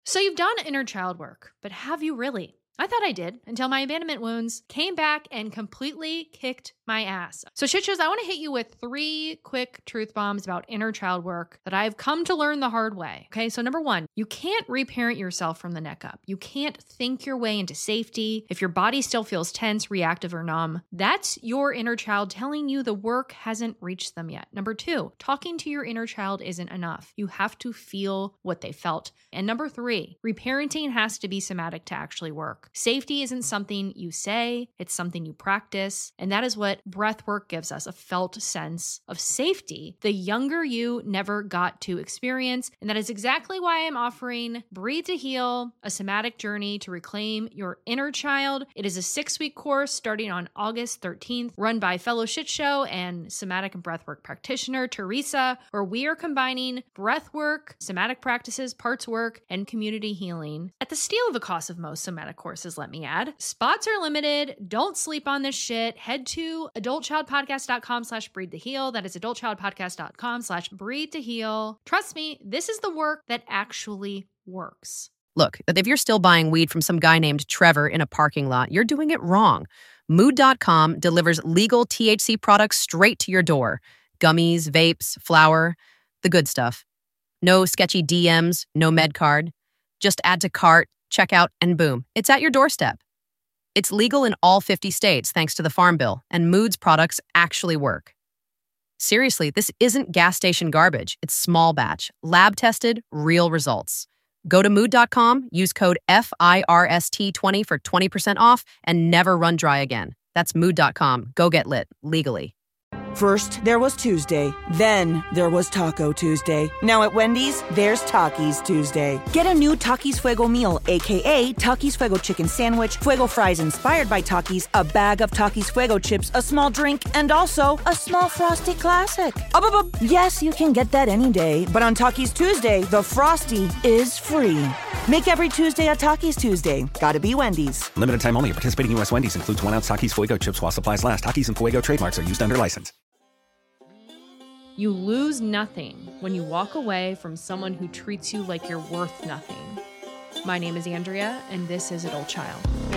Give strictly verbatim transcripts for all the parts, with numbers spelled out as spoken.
So you've done inner child work, but have you really? I thought I did until my abandonment wounds came back and completely kicked my ass. So shit shows, I want to hit you with three quick truth bombs about inner child work that I've come to learn the hard way. Okay, so number one, you can't reparent yourself from the neck up. You can't think your way into safety. If your body still feels tense, reactive, or numb, that's your inner child telling you the work hasn't reached them yet. Number two, talking to your inner child isn't enough. You have to feel what they felt. And number three, reparenting has to be somatic to actually work. Safety isn't something you say, it's something you practice. And that is what breath work gives us, a felt sense of safety the younger you never got to experience. And that is exactly why I'm offering Breathe to Heal, a somatic journey to reclaim your inner child. It is a six-week course starting on August thirteenth, run by fellow shit show and somatic and breathwork practitioner Teresa, where we are combining breathwork, somatic practices, parts work, and community healing at the steal of the cost of most somatic courses, let me add. Spots are limited. Don't sleep on this shit. Head to adultchildpodcast.com slash breathe to heal. That is adultchildpodcast.com slash breathe to heal. Trust me, this is the work that actually works. Look, if you're still buying weed from some guy named Trevor in a parking lot, you're doing it wrong. Mood dot com delivers legal T H C products straight to your door. Gummies, vapes, flour, the good stuff. No sketchy D Ms, no med card. Just add to cart, checkout, and boom, it's at your doorstep. It's legal in all fifty states thanks to the Farm Bill, and Mood's products actually work. Seriously, this isn't gas station garbage. It's small batch, lab-tested, real results. Go to mood dot com, use code F I R S T twenty for twenty percent off, and never run dry again. That's mood dot com. Go get lit, legally. First, there was Tuesday. Then, there was Taco Tuesday. Now at Wendy's, there's Takis Tuesday. Get a new Takis Fuego meal, a k a. Takis Fuego chicken sandwich, Fuego fries inspired by Takis, a bag of Takis Fuego chips, a small drink, and also a small Frosty Classic. Up, up, up. Yes, you can get that any day, but on Takis Tuesday, the Frosty is free. Make every Tuesday a Takis Tuesday. Gotta be Wendy's. Limited time only. Participating U S Wendy's includes one ounce Takis Fuego chips while supplies last. Takis and Fuego trademarks are used under license. You lose nothing when you walk away from someone who treats you like you're worth nothing. My name is Andrea, and this is Adult Child.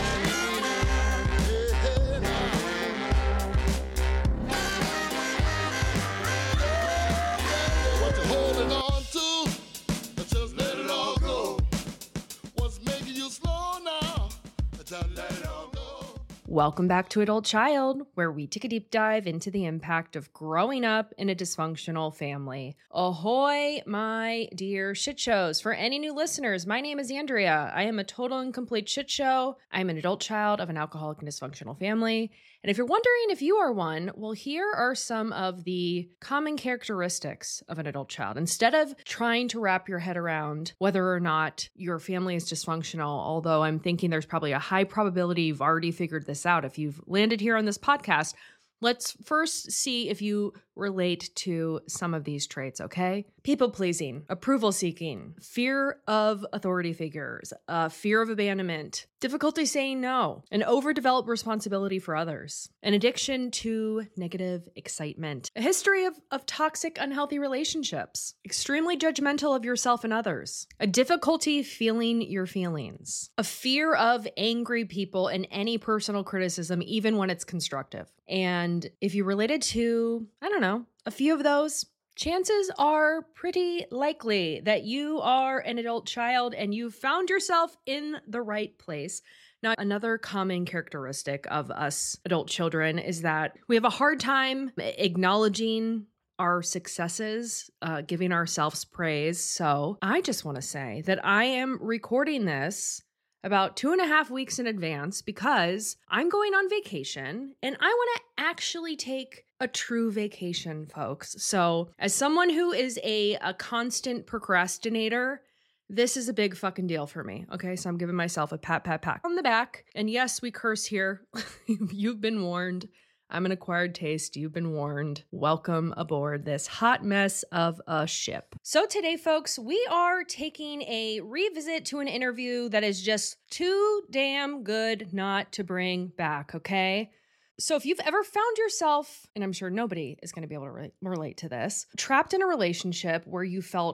What you holding on to? Just let it all go. What's making you slow now? Just let it all go. Welcome back to Adult Child, where we take a deep dive into the impact of growing up in a dysfunctional family. Ahoy, my dear shit shows. For any new listeners, my name is Andrea. I am a total and complete shit show. I'm an adult child of an alcoholic and dysfunctional family. And if you're wondering if you are one, well, here are some of the common characteristics of an adult child. Instead of trying to wrap your head around whether or not your family is dysfunctional, although I'm thinking there's probably a high probability you've already figured this out if you've landed here on this podcast, let's first see if you relate to some of these traits, okay? People-pleasing, approval-seeking, fear of authority figures, uh, fear of abandonment, difficulty saying no, an overdeveloped responsibility for others, an addiction to negative excitement, a history of, of toxic, unhealthy relationships, extremely judgmental of yourself and others, a difficulty feeling your feelings, a fear of angry people and any personal criticism, even when it's constructive. And if you related to, I don't know, a few of those, chances are pretty likely that you are an adult child and you've found yourself in the right place. Now, another common characteristic of us adult children is that we have a hard time acknowledging our successes, uh, giving ourselves praise. So I just want to say that I am recording this about two and a half weeks in advance because I'm going on vacation and I want to actually take a true vacation, folks. So as someone who is a, a constant procrastinator, this is a big fucking deal for me. Okay, so I'm giving myself a pat, pat, pat on the back. And yes, we curse here. You've been warned. I'm an acquired taste. You've been warned. Welcome aboard this hot mess of a ship. So today, folks, we are taking a revisit to an interview that is just too damn good not to bring back, okay? So if you've ever found yourself, and I'm sure nobody is going to be able to re- relate to this, trapped in a relationship where you felt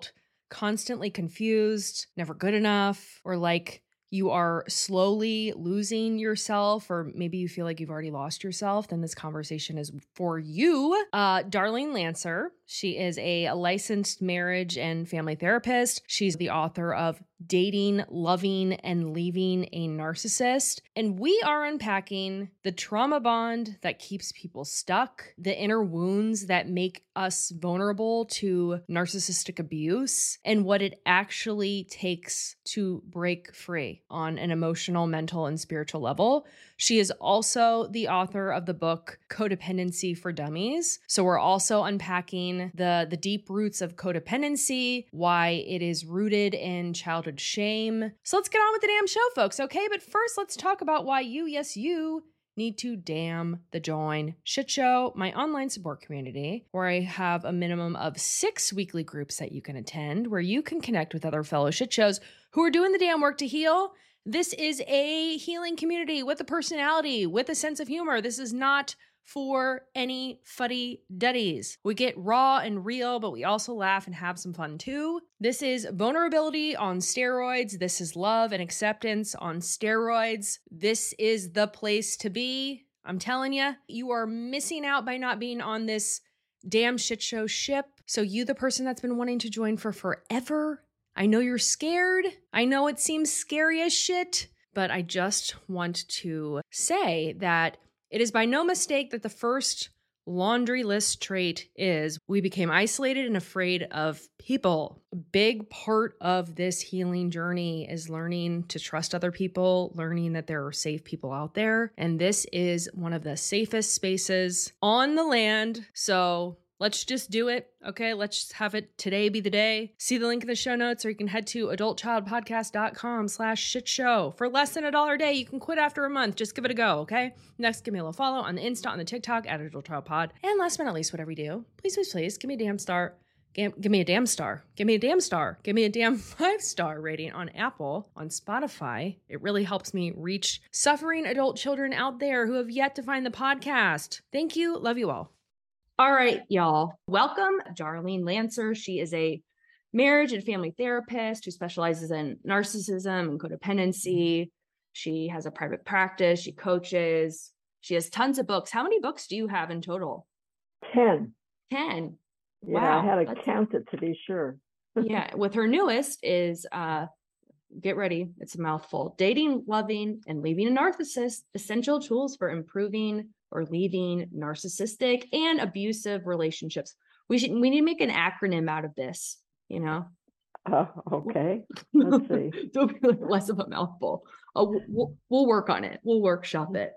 constantly confused, never good enough, or like you are slowly losing yourself, or maybe you feel like you've already lost yourself, then this conversation is for you. Uh, Darlene Lancer, she is a licensed marriage and family therapist. She's the author of Dating, Loving, and Leaving a Narcissist. And we are unpacking the trauma bond that keeps people stuck, the inner wounds that make us vulnerable to narcissistic abuse, and what it actually takes to break free on an emotional, mental, and spiritual level. She is also the author of the book Codependency for Dummies. So we're also unpacking the, the deep roots of codependency, why it is rooted in childhood shame. So let's get on with the damn show, folks, okay? But first, let's talk about why you, yes, you, need to damn the Join Shit Show, my online support community, where I have a minimum of six weekly groups that you can attend, where you can connect with other fellow shit shows who are doing the damn work to heal. This is a healing community with a personality, with a sense of humor. This is not for any fuddy-duddies. We get raw and real, but we also laugh and have some fun too. This is vulnerability on steroids. This is love and acceptance on steroids. This is the place to be. I'm telling you, you are missing out by not being on this damn shit show ship. So you, the person that's been wanting to join for forever, I know you're scared. I know it seems scary as shit, but I just want to say that it is by no mistake that the first laundry list trait is we became isolated and afraid of people. A big part of this healing journey is learning to trust other people, learning that there are safe people out there. And this is one of the safest spaces on the land. So let's just do it, okay? Let's just have it today be the day. See the link in the show notes, or you can head to adultchildpodcast.com slash shit show. For less than a dollar a day, you can quit after a month. Just give it a go, okay? Next, give me a little follow on the Insta, on the TikTok, at adultchildpod. And last but not least, whatever you do, please, please, please, give me a damn star. Give, give me a damn star. Give me a damn star. Give me a damn five-star rating on Apple, on Spotify. It really helps me reach suffering adult children out there who have yet to find the podcast. Thank you. Love you all. All right, y'all. Welcome, Darlene Lancer. She is a marriage and family therapist who specializes in narcissism and codependency. She has a private practice. She coaches. She has tons of books. How many books do you have in total? Ten. Ten. Yeah, Wow. I had to That's- count it to be sure. Yeah, with her newest is, uh, get ready, it's a mouthful. Dating, Loving, and Leaving a Narcissist, Essential Tools for Improving or Leaving Narcissistic and Abusive Relationships. We should, we need to make an acronym out of this, you know? Oh, okay. Let's see. Don't be like less of a mouthful. Uh, we'll, we'll, we'll work on it. We'll workshop it.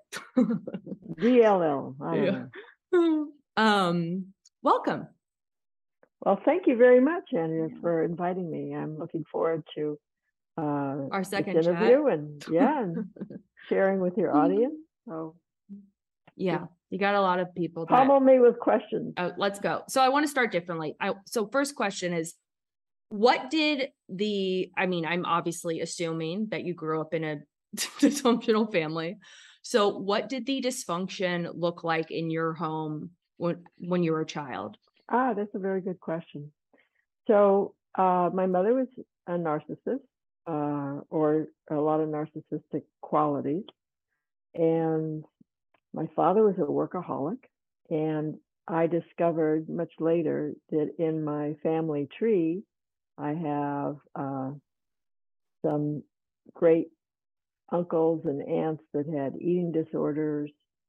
D L L. I don't Yeah. know. Um, welcome. Well, thank you very much, Andrea, for inviting me. I'm looking forward to uh, Our this second interview chat. and yeah, and sharing with your audience. So Yeah, you got a lot of people that pummel me with questions. Oh, let's go. So I want to start differently. I so first question is, what did the, I mean, I'm obviously assuming that you grew up in a dysfunctional family. So what did the dysfunction look like in your home when when you were a child? Ah, that's a very good question. So uh, my mother was a narcissist, uh, or a lot of narcissistic qualities. And my father was a workaholic. And I discovered much later that in my family tree, I have uh, some great uncles and aunts that had eating disorders,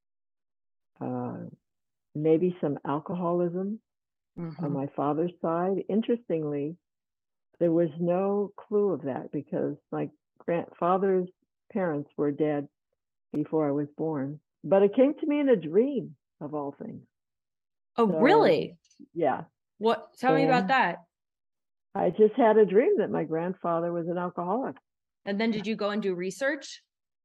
uh, maybe some alcoholism Mm-hmm. on my father's side. Interestingly, there was no clue of that because my grandfather's parents were dead before I was born. But it came to me in a dream, of all things. Oh, So, really? Yeah. What? Tell me about And- that. I just had a dream that my grandfather was an alcoholic. And then did you go and do research?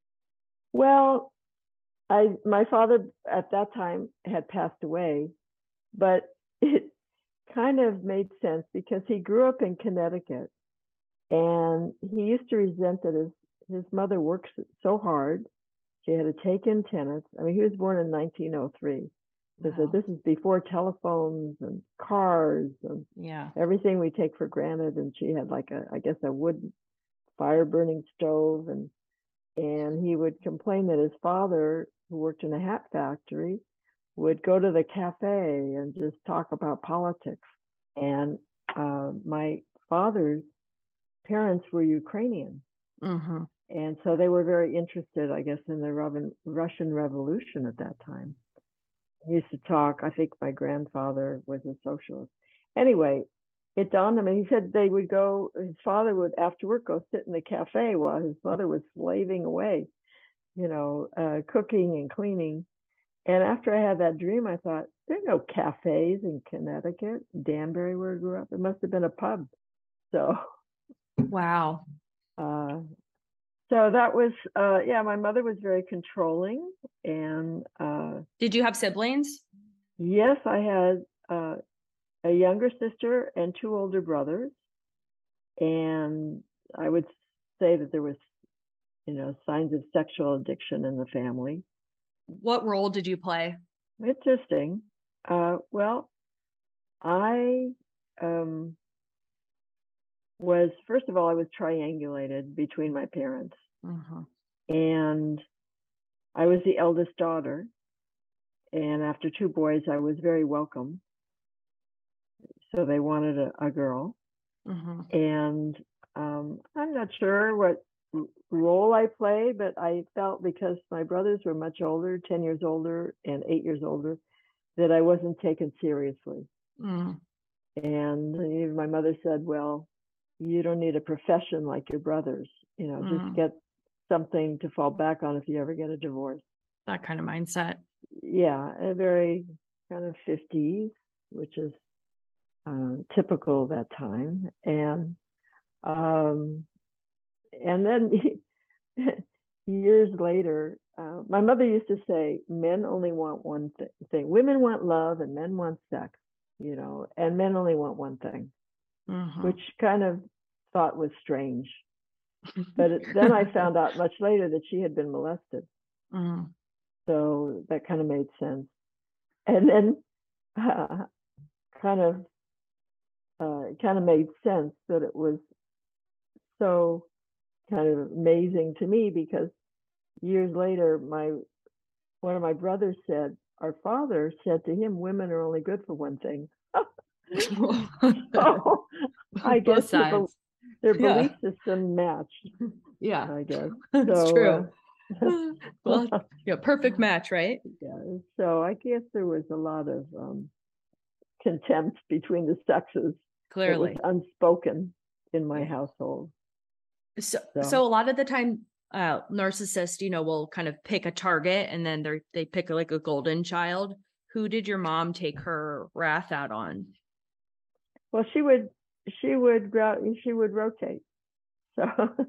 Well, I my father at that time had passed away, but it kind of made sense because he grew up in Connecticut and he used to resent that his, his mother works so hard. She had to take in tenants. I mean, he was born in nineteen oh three. Because Wow. this is before telephones and cars and Yeah. everything we take for granted. And she had like a, I guess, a wood fire burning stove, and and he would complain that his father, who worked in a hat factory, would go to the cafe and just talk about politics. And uh, my father's parents were Ukrainian. Mm-hmm. And so they were very interested, I guess, in the Russian Revolution at that time. He used to talk, I think my grandfather was a socialist. Anyway, it dawned on me, he said they would go, his father would, after work, go sit in the cafe while his mother was slaving away, you know, uh, cooking and cleaning. And after I had that dream, I thought, there are no cafes in Connecticut, Danbury, where I grew up. It must have been a pub. So, Wow. uh, so that was, uh, yeah, my mother was very controlling. And uh, Did you have siblings? yes, I had uh, a younger sister and two older brothers. And I would say that there was, you know, signs of sexual addiction in the family. What role did you play? Interesting. Uh, well, I um, was, first of all, I was triangulated between my parents. Mm-hmm. And I was the eldest daughter. And after two boys, I was very welcome. So they wanted a, a girl. Mm-hmm. And um, I'm not sure what role I played, but I felt because my brothers were much older, ten years older and eight years older, that I wasn't taken seriously. Mm. And even my mother said, well, you don't need a profession like your brothers, you know, Mm. just get something to fall back on if you ever get a divorce. That kind of mindset. Yeah, a very kind of fifties, which is uh, typical of that time. And um, and then years later, uh, my mother used to say, men only want one th- thing. Women want love and men want sex, you know, and men only want one thing, Mm-hmm. which kind of thought was strange. But it, then I found out much later that she had been molested. Mm-hmm. So that kind of made sense. And then uh, kind of uh, kind of made sense that it was so kind of amazing to me, because years later, my one of my brothers said, our father said to him, women are only good for one thing. So I guess Both their, be- sides. their Yeah. belief system matched, Yeah. I guess. That's So, true. uh, Well, yeah, perfect match, right? yeah, so I guess there was a lot of um, contempt between the sexes. Clearly. It was unspoken in my Yeah. household. So, So. so a lot of the time, uh, narcissists, you know, will kind of pick a target and then they they pick like a golden child. Who did your mom take her wrath out on? Well, she would she would she would rotate. So,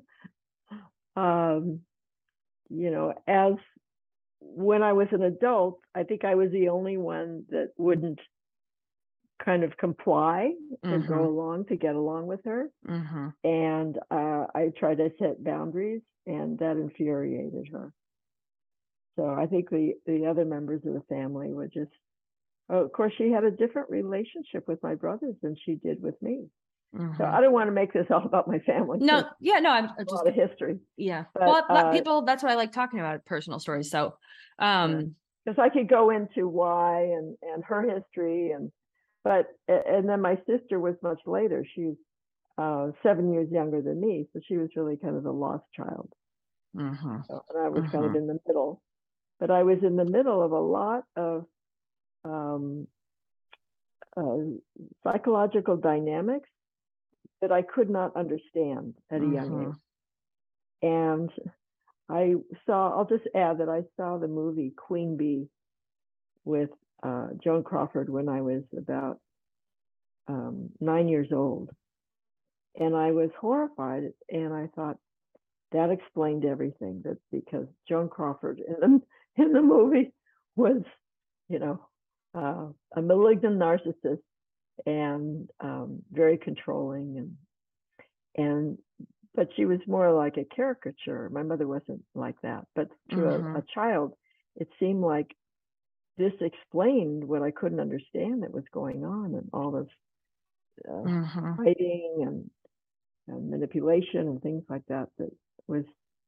um, you know, as when I was an adult, I think I was the only one that wouldn't kind of comply or Mhm. go along to get along with her. Mm-hmm. And uh, I tried to set boundaries, and that infuriated her. So I think the, the other members of the family would just, oh, of course, she had a different relationship with my brothers than she did with me. Mm-hmm. So I don't want to make this all about my family. No, There's yeah, no, I'm a just lot of history. Yeah. But, well, let uh, people, that's why I like talking about personal stories. So, um, because I could go into why and, and her history, and but and then my sister was much later. She's uh, seven years younger than me, so she was really kind of the lost child. mm-hmm. So, and I was kind of Mhm. in the middle, but I was in the middle of a lot of um, uh, psychological dynamics that I could not understand at a young Mhm. age. And I saw, I'll just add that I saw the movie Queen Bee with uh, Joan Crawford when I was about um, nine years old. And I was horrified, and I thought that explained everything, that because Joan Crawford in the, in the movie was, you know, uh, a malignant narcissist and um, very controlling, and and but she was more like a caricature. My mother wasn't like that, but to Mhm. a, a child, it seemed like this explained what I couldn't understand that was going on, and all this uh, Mhm. fighting and, and manipulation and things like that that was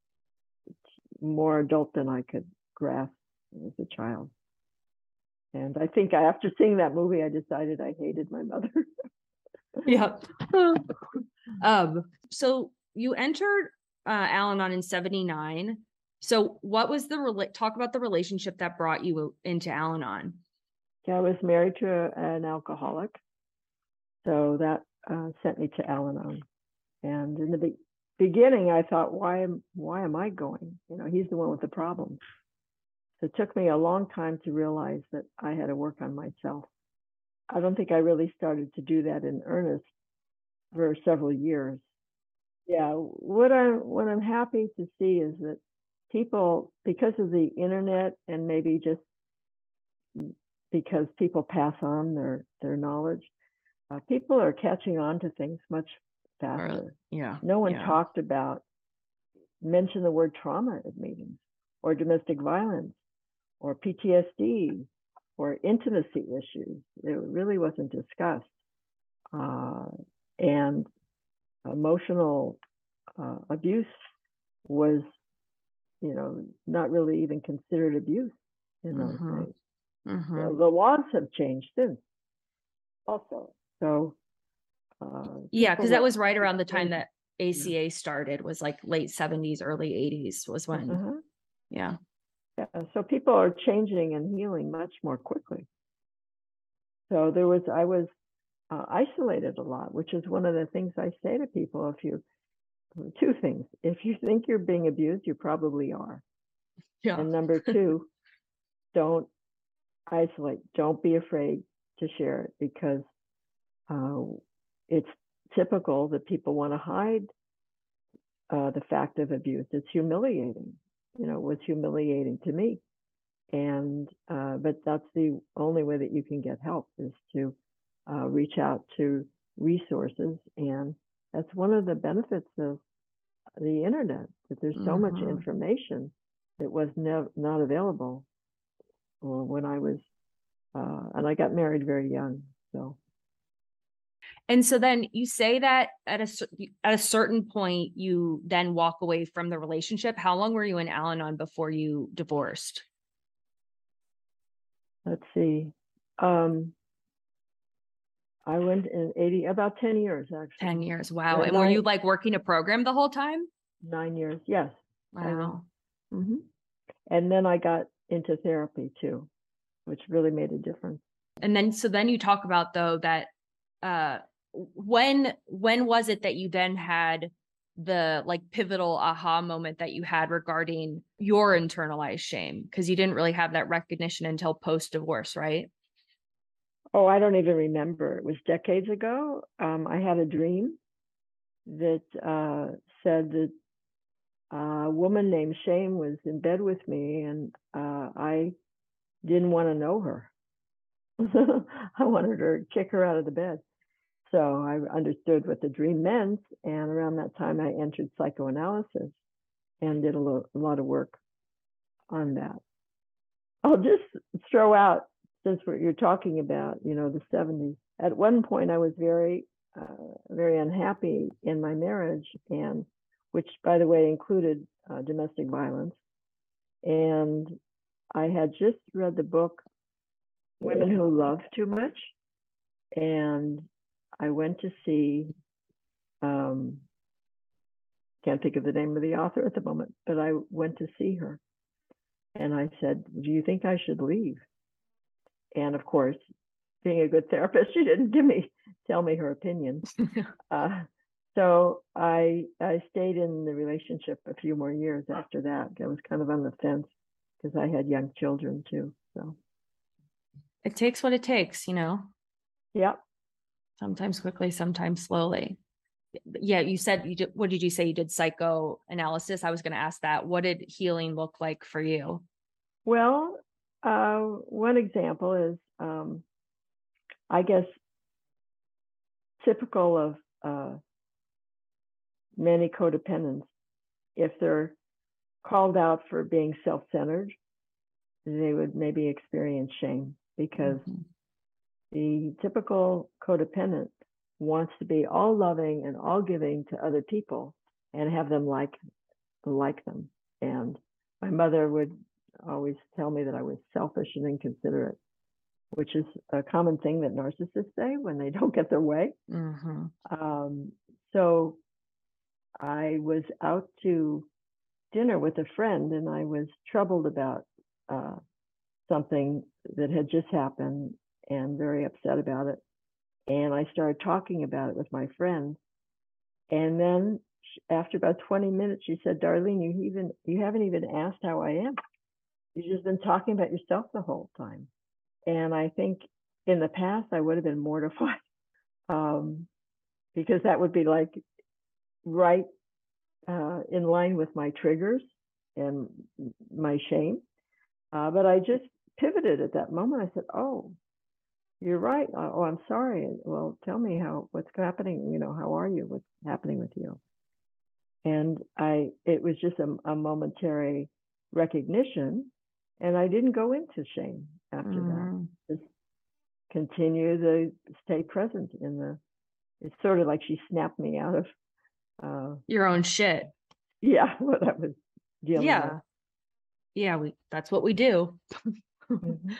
more adult than I could grasp as a child. And I think after seeing that movie, I decided I hated my mother. Yeah. um, so you entered uh, Al-Anon in seventy-nine. So what was the, rela- talk about the relationship that brought you into Al-Anon? I was married to a, an alcoholic, so that uh, sent me to Al-Anon. And in the be- beginning, I thought, why am why am I going? You know, he's the one with the problems. So it took me a long time to realize that I had to work on myself. I don't think I really started to do that in earnest for several years. Yeah, what I'm what I'm happy to see is that people, because of the internet and maybe just because people pass on their their knowledge, uh, people are catching on to things much faster. Yeah. No one yeah. talked about, mention the word trauma at meetings, or domestic violence, or P T S D, or intimacy issues. It really wasn't discussed. Uh, and emotional uh, abuse was, you know, not really even considered abuse in those Mhm. days. Mhm. So the laws have changed since also. So uh, Yeah, people because that were- was right around the time that A C A started, was like late seventies, early eighties was when, Uh-huh. yeah. Yeah, so people are changing and healing much more quickly. So there was, I was uh, isolated a lot, which is one of the things I say to people. If you, two things, if you think you're being abused, you probably are. Yeah. And number two, don't isolate. Don't be afraid to share it, because uh, it's typical that people want to hide uh, the fact of abuse. It's humiliating. You know, it was humiliating to me. And, uh, but that's the only way that you can get help, is to uh, reach out to resources. And that's one of the benefits of the internet, that there's so much Mhm. information that was nev- not available when I was, uh, and I got married very young. So, And so then you say that at a cer- at a certain point you then walk away from the relationship. How long were you in Al-Anon before you divorced? let's see. Um, I went in eighty, about ten years actually. ten years. Wow. Or And were nine, you like working a program the whole time? nine years. Yes. Wow. Mm-hmm. And then I got into therapy too, which really made a difference. And then so then you talk about though that uh when when was it that you then had the like pivotal aha moment that you had regarding your internalized shame? Because you didn't really have that recognition until post divorce, right? Oh, I don't even remember. It was decades ago. Um, I had a dream that uh, said that a woman named Shame was in bed with me, and uh, I didn't want to know her. I wanted her to kick her out of the bed. So I understood what the dream meant. And around that time, I entered psychoanalysis and did a, lo- a lot of work on that. I'll just throw out, since what you're talking about, you know, the seventies. At one point, I was very, uh, very unhappy in my marriage, and which, by the way, included uh, domestic violence. And I had just read the book Women Who Love Too Much, and I went to see, um, can't think of the name of the author at the moment, but I went to see her, and I said, "Do you think I should leave?" And of course, being a good therapist, she didn't give me tell me her opinion. uh, so I I stayed in the relationship a few more years after that. I was kind of on the fence because I had young children too. So It takes what it takes, you know, yeah. sometimes quickly, sometimes slowly. Yeah, you said you did, what did you say? You did psychoanalysis. I was going to ask that. What did healing look like for you? Well, uh, one example is, um, I guess, typical of uh, many codependents. If they're called out for being self-centered, they would maybe experience shame because Mhm. the typical codependent wants to be all loving and all giving to other people and have them like like them. And my mother would always tell me that I was selfish and inconsiderate, which is a common thing that narcissists say when they don't get their way. Mhm. Um, so I was out to dinner with a friend, and I was troubled about uh, something that had just happened and very upset about it. And I started talking about it with my friend. And then after about twenty minutes, she said, "Darlene, you even you haven't even asked how I am. You've just been talking about yourself the whole time." And I think in the past, I would have been mortified um, because that would be like right uh, in line with my triggers and my shame. Uh, but I just pivoted at that moment. I said, "Oh, you're right. Oh, I'm sorry. Well, tell me how what's happening. You know, how are you? What's happening with you?" And I, it was just a, a momentary recognition, and I didn't go into shame after Mhm. that. Just continue to stay present in the. It's sort of like she snapped me out of. Uh, Your own shit. yeah, what I was dealing Yeah. Yeah, we that's what we do. with. Mhm.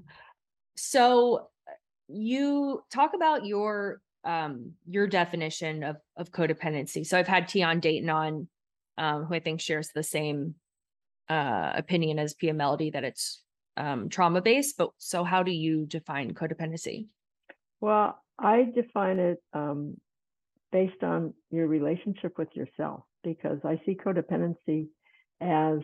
So you talk about your um your definition of of codependency. So I've had Tion Dayton on, um, who I think shares the same uh opinion as Pia Melody, that it's um trauma based. But so how do you define codependency? Well, I define it um, based on your relationship with yourself, because I see codependency as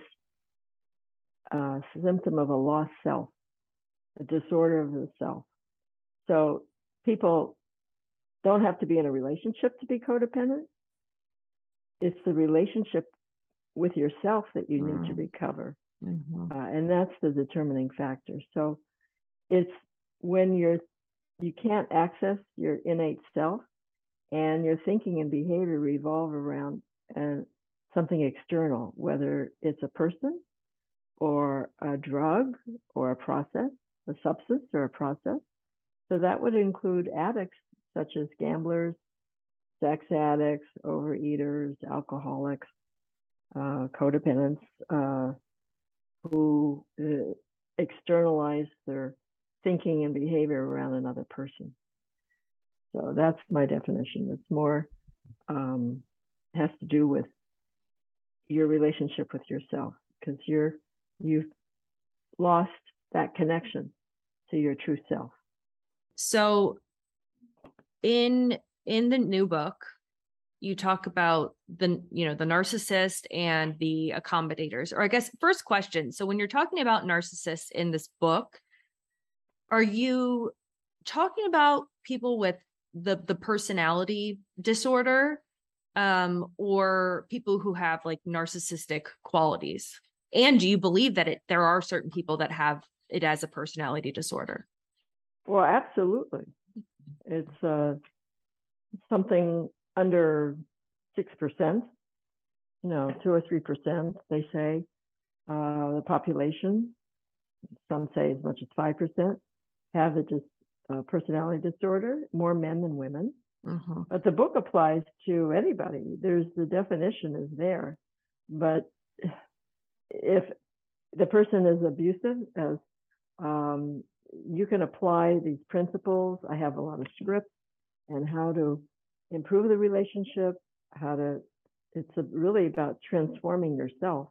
a symptom of a lost self, a disorder of the self. So people don't have to be in a relationship to be codependent. It's the relationship with yourself that you need to Mm. recover. Mhm. Uh, and that's the determining factor. So it's when you're, you can't access your innate self, and your thinking and behavior revolve around uh, something external, whether it's a person or a drug or a process, a substance or a process. So that would include addicts such as gamblers, sex addicts, overeaters, alcoholics, uh, codependents uh, who uh, externalize their thinking and behavior around another person. So that's my definition. It's more um, has to do with your relationship with yourself, because you're you've lost that connection to your true self. So in in the new book, you talk about the, you know, the narcissist and the accommodators. Or I guess first question. So when you're talking about narcissists in this book, are you talking about people with the the personality disorder, um, or people who have like narcissistic qualities? And do you believe that it there are certain people that have it as a personality disorder? Well, absolutely. It's uh, something under six percent, you know, two or three percent, they say, uh, the population. Some say as much as five percent have a dis- uh, personality disorder, more men than women. Mm-hmm. But the book applies to anybody. There's the definition is there, but if the person is abusive, as um, you can apply these principles. I have a lot of scripts and how to improve the relationship, how to, it's a, really about transforming yourself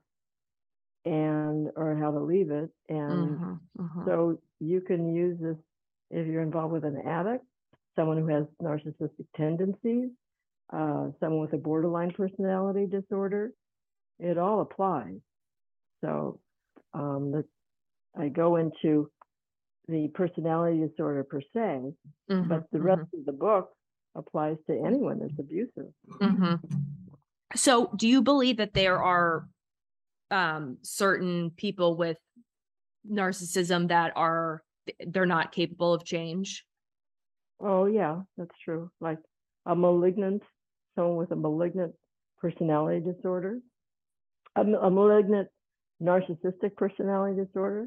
and, or how to leave it. And Mm-hmm. Mm-hmm. so you can use this if you're involved with an addict, someone who has narcissistic tendencies, uh, someone with a borderline personality disorder. It all applies. So um, the, I go into the personality disorder per se, Mm-hmm. but the rest of the book applies to anyone that's abusive. Mm-hmm. So do you believe that there are um, certain people with narcissism that are, they're not capable of change? Oh, yeah, that's true. Like a malignant, someone with a malignant personality disorder, a, a malignant narcissistic personality disorder.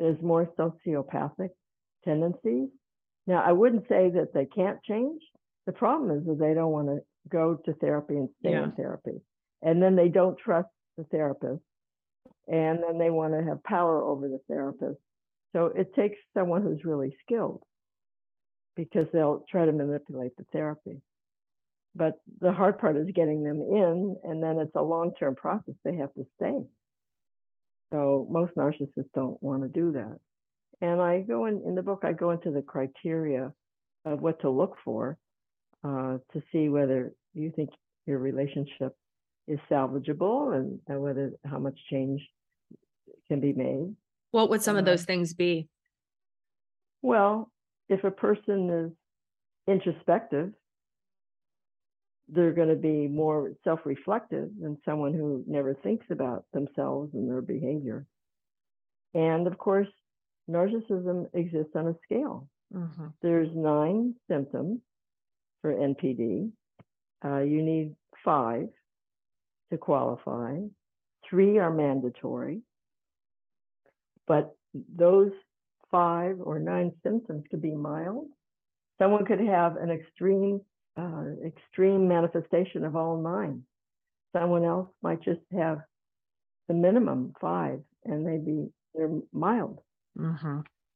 there's more sociopathic tendencies. Now, I wouldn't say that they can't change. The problem is that they don't want to go to therapy and stay Yeah. in therapy. And then they don't trust the therapist. And then they want to have power over the therapist. So it takes someone who's really skilled, because they'll try to manipulate the therapy. But the hard part is getting them in, and then it's a long-term process. They have to stay. So most narcissists don't want to do that. And I go in, in the book, I go into the criteria of what to look for uh, to see whether you think your relationship is salvageable, and, and whether how much change can be made. What would some of Uh, those things be? Well, if a person is introspective, they're going to be more self-reflective than someone who never thinks about themselves and their behavior. And of course, narcissism exists on a scale. Mm-hmm. There's nine symptoms for N P D. Uh, you need five to qualify. Three are mandatory. But those five or nine symptoms could be mild. Someone could have an extreme, uh, extreme manifestation of all nine. Someone else might just have the minimum five, and they be they're mild. Mm-hmm.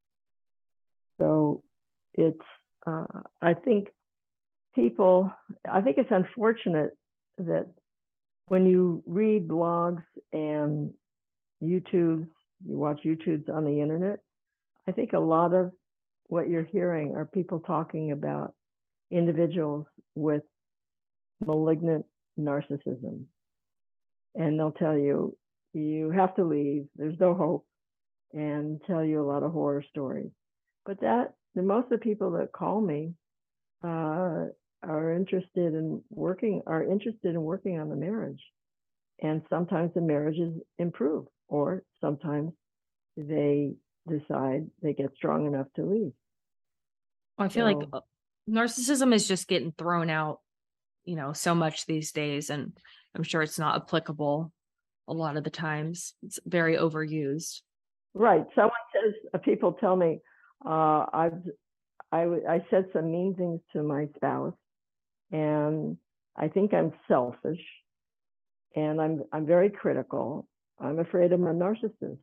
So it's, uh, I think people, I think it's unfortunate that when you read blogs and YouTubes, you watch YouTubes on the internet, I think a lot of what you're hearing are people talking about individuals with malignant narcissism. And they'll tell you, you have to leave, there's no hope, and tell you a lot of horror stories. But that, the most of the people that call me uh, are interested in working, are interested in working on the marriage. And sometimes the marriages improve, or sometimes they decide they get strong enough to leave. Well, I feel like So- narcissism is just getting thrown out, you know, so much these days, and I'm sure it's not applicable a lot of the times. It's very overused. Right. Someone says, uh, people tell me, uh, I've, I, w- I said some mean things to my spouse, and I think I'm selfish, and I'm, I'm very critical. I'm afraid I'm a narcissist.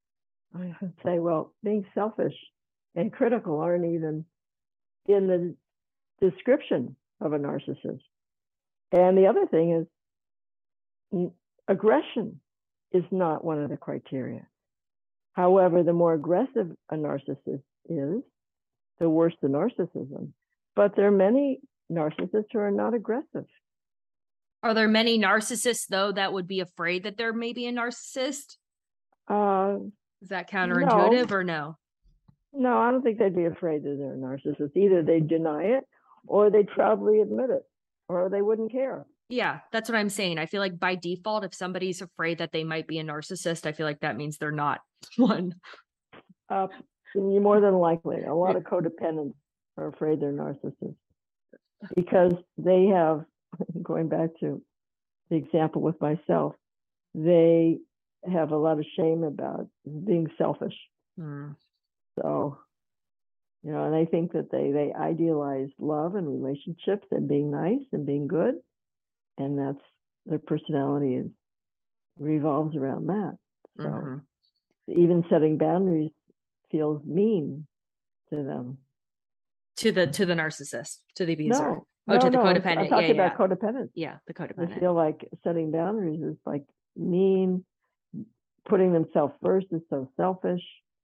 I would say, well, being selfish and critical aren't even in the description of a narcissist. And the other thing is, n- aggression is not one of the criteria. However, the more aggressive a narcissist is, the worse the narcissism. But there are many narcissists who are not aggressive. Are there many narcissists, though, that would be afraid that they're maybe a narcissist? Uh, Is that counterintuitive No. or no? no, I don't think they'd be afraid that they're a narcissist. Either they deny it, or they'd proudly admit it, or they wouldn't care. Yeah, that's what I'm saying. I feel like by default, if somebody's afraid that they might be a narcissist, I feel like that means they're not one. Uh, more than likely, a lot of codependents are afraid they're narcissists because they have, going back to the example with myself, they have a lot of shame about being selfish. Hmm. So, you know, and I think that they, they idealize love and relationships and being nice and being good. And that's, their personality is revolves around that. So Mhm. even setting boundaries feels mean to them. To the to the narcissist, to the abuser. No, Oh, no, to the no, I'm- codependent. I'm Yeah, talking yeah. about codependence. Yeah, the They codependent. feel like setting boundaries is like mean, putting themselves first is so selfish.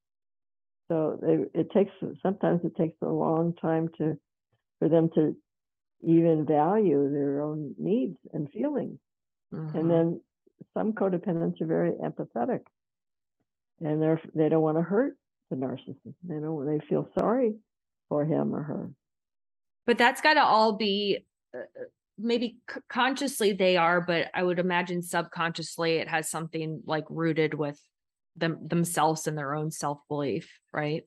So they, it takes, sometimes it takes a long time to, for them to even value their own needs and feelings. Mhm. And then some codependents are very empathetic, and they're, they don't want to hurt the narcissist. They don't, they feel sorry for him or her. But that's got to all be uh, maybe c- consciously they are, but I would imagine subconsciously it has something like rooted with them themselves and their own self-belief, right?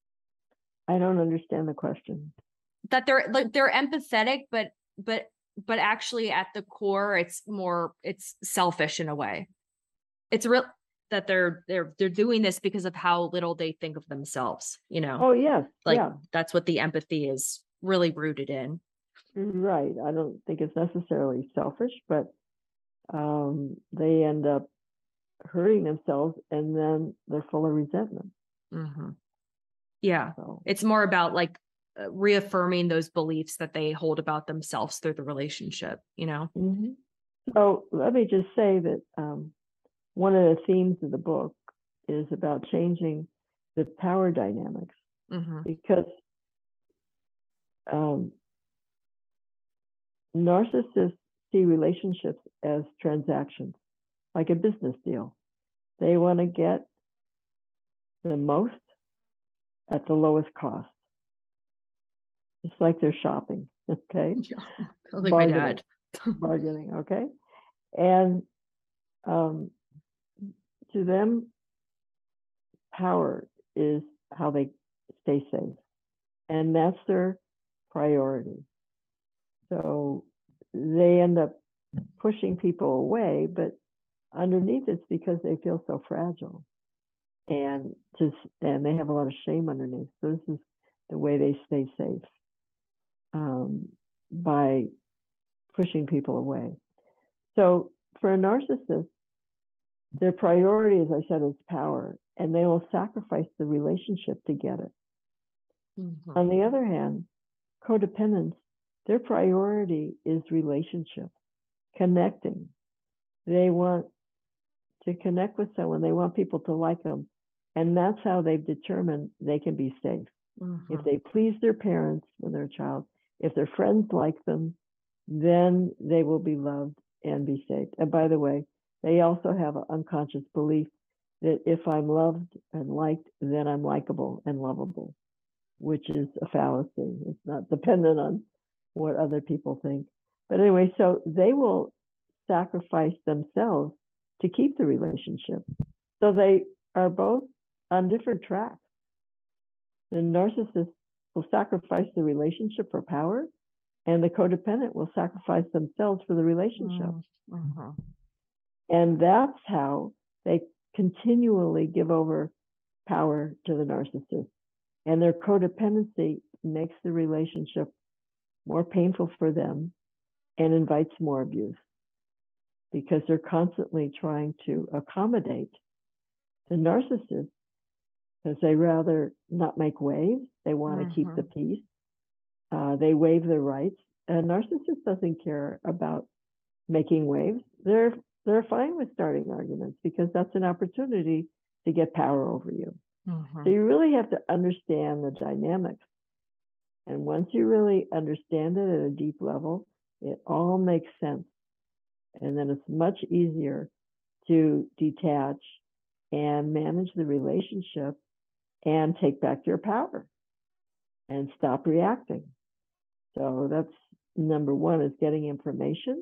I don't understand the question. That they're like they're empathetic, but but but actually at the core it's more it's selfish in a way. It's real that they're they're they're doing this because of how little they think of themselves, you know. Oh, yes. Like Yeah. that's what the empathy is really rooted in. Right. I don't think it's necessarily selfish, but um, they end up hurting themselves, and then they're full of resentment. Mm-hmm. Yeah. So, It's more about like uh, reaffirming those beliefs that they hold about themselves through the relationship, you know? mhm. So let me just say that um, one of the themes of the book is about changing the power dynamics, Mm-hmm. because um, narcissists see relationships as transactions, like a business deal. They want to get the most at the lowest cost. It's like they're shopping, okay? Yeah. Like my dad. Bargaining, okay? And um, to them, power is how they stay safe. And that's their priority. So they end up pushing people away, but underneath it's because they feel so fragile. And just and they have a lot of shame underneath. So this is the way they stay safe, um, by pushing people away. So for a narcissist, their priority, as I said, is power, and they will sacrifice the relationship to get it. Mm-hmm. On the other hand, codependents, their priority is relationship, connecting. They want to connect with someone. They want people to like them. And that's how they've determined they can be safe. Mm-hmm. If they please their parents when they're a child, if their friends like them, then they will be loved and be safe. And by the way, they also have an unconscious belief that if I'm loved and liked, then I'm likable and lovable, which is a fallacy. It's not dependent on what other people think. But anyway, so they will sacrifice themselves to keep the relationship. So they are both on different tracks. The narcissist will sacrifice the relationship for power, and the codependent will sacrifice themselves for the relationship. Mm-hmm. And that's how they continually give over power to the narcissist. And their codependency makes the relationship more painful for them and invites more abuse, because they're constantly trying to accommodate the narcissist, because they rather not make waves. They want Mm-hmm. to keep the peace. Uh, they waive their rights. A narcissist doesn't care about making waves. They're they're fine with starting arguments, because that's an opportunity to get power over you. Mm-hmm. So you really have to understand the dynamics. And once you really understand it at a deep level, it all makes sense. And then it's much easier to detach and manage the relationship and take back your power and stop reacting. So that's number one, is getting information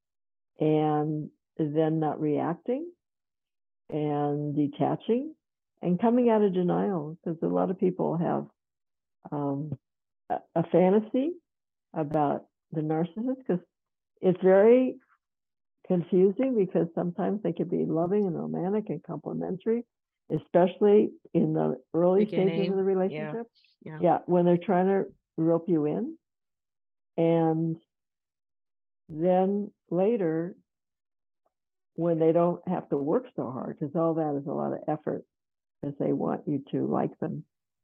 and then not reacting and detaching and coming out of denial, because a lot of people have um, a, a fantasy about the narcissist, because it's very confusing, because sometimes they can be loving and romantic and complimentary, especially in the early Beginning, stages of the relationship. Yeah. Yeah, when they're trying to rope you in. And then later, when they don't have to work so hard, because all that is a lot of effort, because they want you to like them,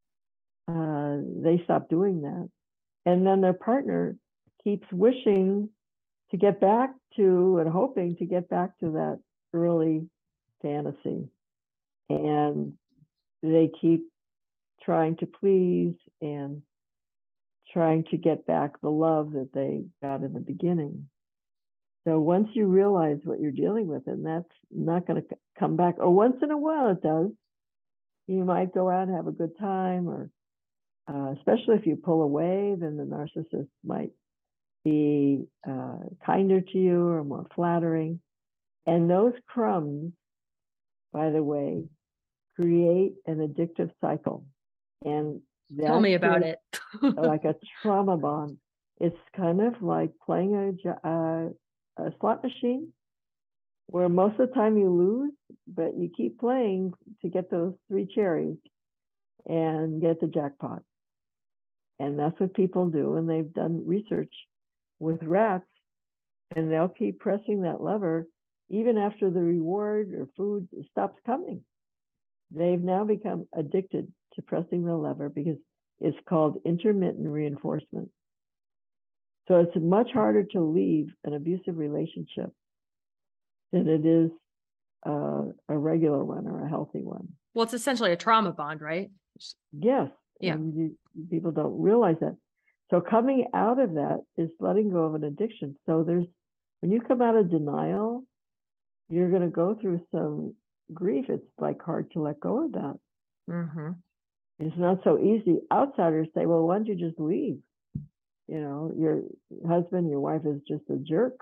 uh, they stop doing that. And then their partner keeps wishing to get back to and hoping to get back to that early fantasy. And they keep trying to please and trying to get back the love that they got in the beginning. So once you realize what you're dealing with, and that's not going to come back, or once in a while it does, you might go out and have a good time, or uh, especially if you pull away, then the narcissist might be uh, kinder to you or more flattering. And those crumbs, by the way, create an addictive cycle. And Tell me about it. Like a trauma bond. It's kind of like playing a, uh, a slot machine, where most of the time you lose, but you keep playing to get those three cherries and get the jackpot. And that's what people do. And they've done research with rats, and they'll keep pressing that lever even after the reward or food stops coming. They've now become addicted to pressing the lever because it's called intermittent reinforcement. So it's much harder to leave an abusive relationship than it is uh, a regular one or a healthy one. Well, it's essentially a trauma bond, right? Yes. Yeah. And you, people don't realize that. So coming out of that is letting go of an addiction. So there's, when you come out of denial, you're going to go through some grief. It's like hard to let go of that. Mm-hmm. It's not so easy. Outsiders say, well, why don't you just leave? You know, your husband, your wife is just a jerk.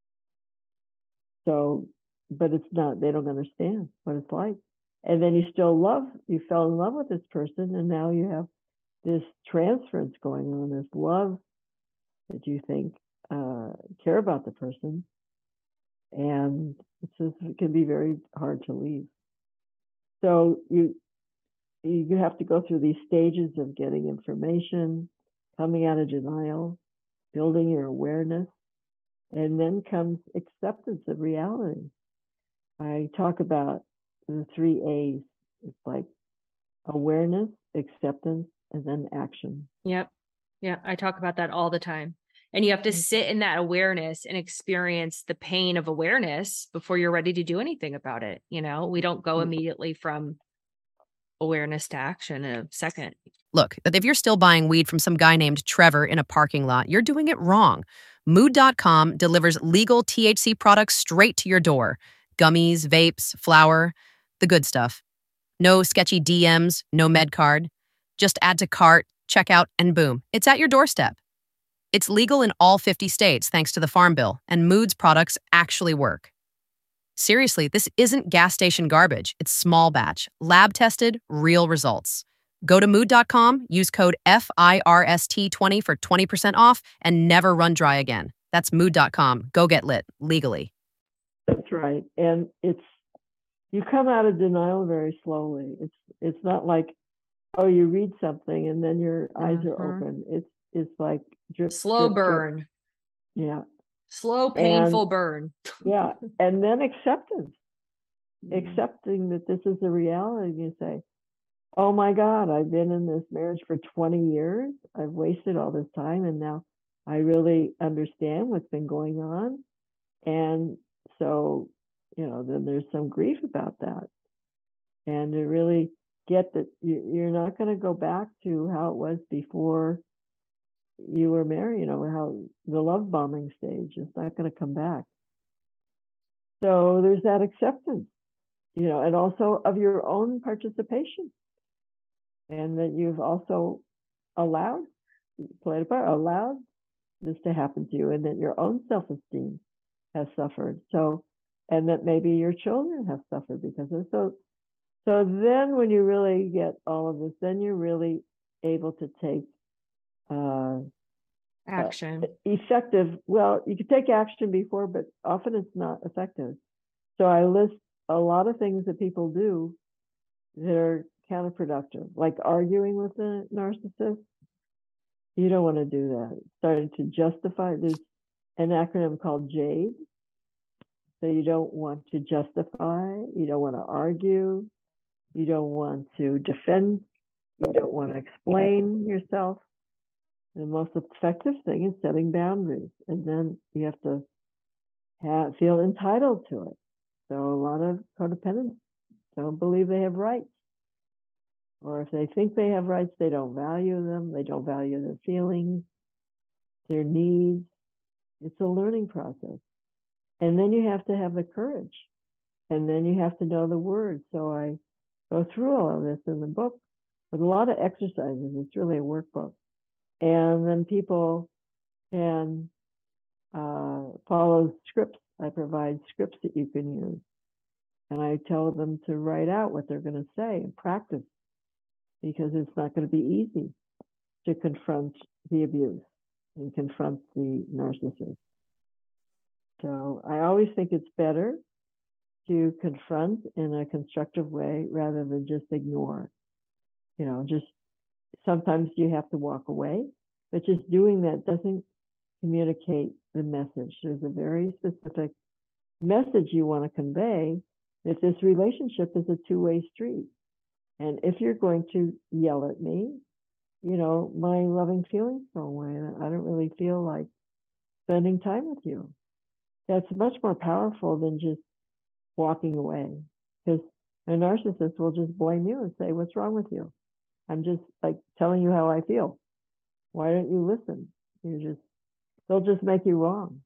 So, but it's not, they don't understand what it's like. And then you still love, you fell in love with this person, and now you have this transference going on, this love that you think uh, care about the person. And it's just, it can be very hard to leave. So you you have to go through these stages of getting information, coming out of denial, building your awareness, and then comes acceptance of reality. I talk about the three A's. It's like awareness, acceptance, and then action. Yep. Yeah. I talk about that all the time. And you have to sit in that awareness and experience the pain of awareness before you're ready to do anything about it. You know, we don't go immediately from awareness to action in a second. Look, if you're still buying weed from some guy named Trevor in a parking lot, you're doing it wrong. Mood dot com delivers legal T H C products straight to your door. Gummies, vapes, flour, the good stuff. No sketchy D Ms, no med card. Just add to cart, checkout, and boom, it's at your doorstep. It's legal in all fifty states thanks to the Farm Bill, and Mood's products actually work. Seriously, this isn't gas station garbage. It's small batch, lab tested, real results. Go to mood dot com, use code F I R S T twenty for twenty percent off, and never run dry again. That's mood dot com. Go get lit, legally. That's right. And it's, you come out of denial very slowly. It's it's not like, oh, you read something and then your eyes Mhm. are open. It's it's like drip, Slow drip, drip. burn, Yeah. slow, painful burn. Yeah. And then acceptance. Mhm. Accepting that this is a reality. You say, oh my God, I've been in this marriage for twenty years. I've wasted all this time, and now I really understand what's been going on. And so, you know, then there's some grief about that. And to really get that you- you're not going to go back to how it was before you were married, you know, how the love bombing stage is not going to come back. So there's that acceptance, you know, and also of your own participation. And that you've also allowed, played a part, allowed this to happen to you, and that your own self-esteem has suffered. So, and that maybe your children have suffered because of so. So then, when you really get all of this, then you're really able to take uh, Action. uh, effective. Well, you could take action before, but often it's not effective. So I list a lot of things that people do that are counterproductive, like arguing with a narcissist. You don't want to do that. Starting to justify, there's an acronym called JADE. So you don't want to justify, you don't want to argue, you don't want to defend, you don't want to explain yourself. The most effective thing is setting boundaries, and then you have to have, feel entitled to it. So a lot of codependents don't believe they have rights. Or if they think they have rights, they don't value them. They don't value their feelings, their needs. It's a learning process. And then you have to have the courage. And then you have to know the words. So I go through all of this in the book with a lot of exercises. It's really a workbook. And then people can uh, follow scripts. I provide scripts that you can use. And I tell them to write out what they're going to say and practice, because it's not going to be easy to confront the abuse and confront the narcissist. So I always think it's better to confront in a constructive way rather than just ignore. You know, just sometimes you have to walk away, but just doing that doesn't communicate the message. There's a very specific message you want to convey, that this relationship is a two-way street. And if you're going to yell at me, you know, my loving feelings go away, and I don't really feel like spending time with you. That's much more powerful than just walking away, because a narcissist will just blame you and say, what's wrong with you? I'm just like telling you how I feel. Why don't you listen? You just, they'll just make you wrong.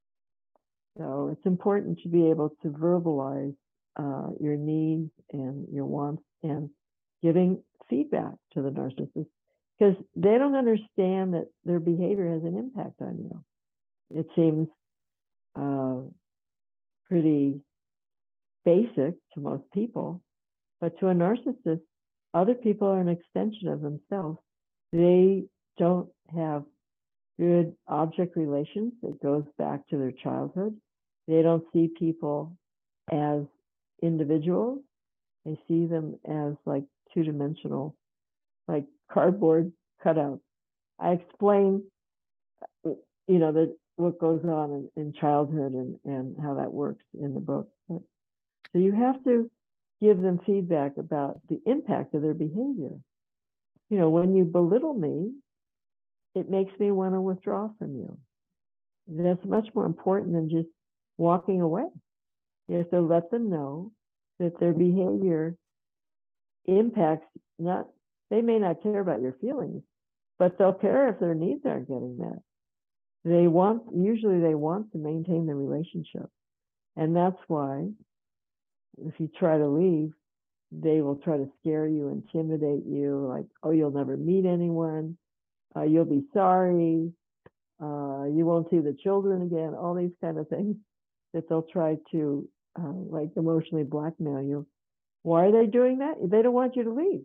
So it's important to be able to verbalize uh, your needs and your wants and giving feedback to the narcissist, because they don't understand that their behavior has an impact on you. It seems uh, pretty basic to most people, but to a narcissist, other people are an extension of themselves. They don't have good object relations. It goes back to their childhood. They don't see people as individuals. They see them as like two-dimensional, like cardboard cutouts. I explain, you know, that what goes on in, in childhood and, and how that works in the book. But, so you have to give them feedback about the impact of their behavior. You know, when you belittle me, it makes me want to withdraw from you. That's much more important than just walking away. You have to let them know that their behavior impacts not, they may not care about your feelings, but they'll care if their needs aren't getting met. They want, usually they want to maintain the relationship. And that's why if you try to leave, they will try to scare you, intimidate you, like, oh, you'll never meet anyone, uh, you'll be sorry, uh, you won't see the children again, all these kind of things that they'll try to uh, like emotionally blackmail you. Why are they doing that? They don't want you to leave.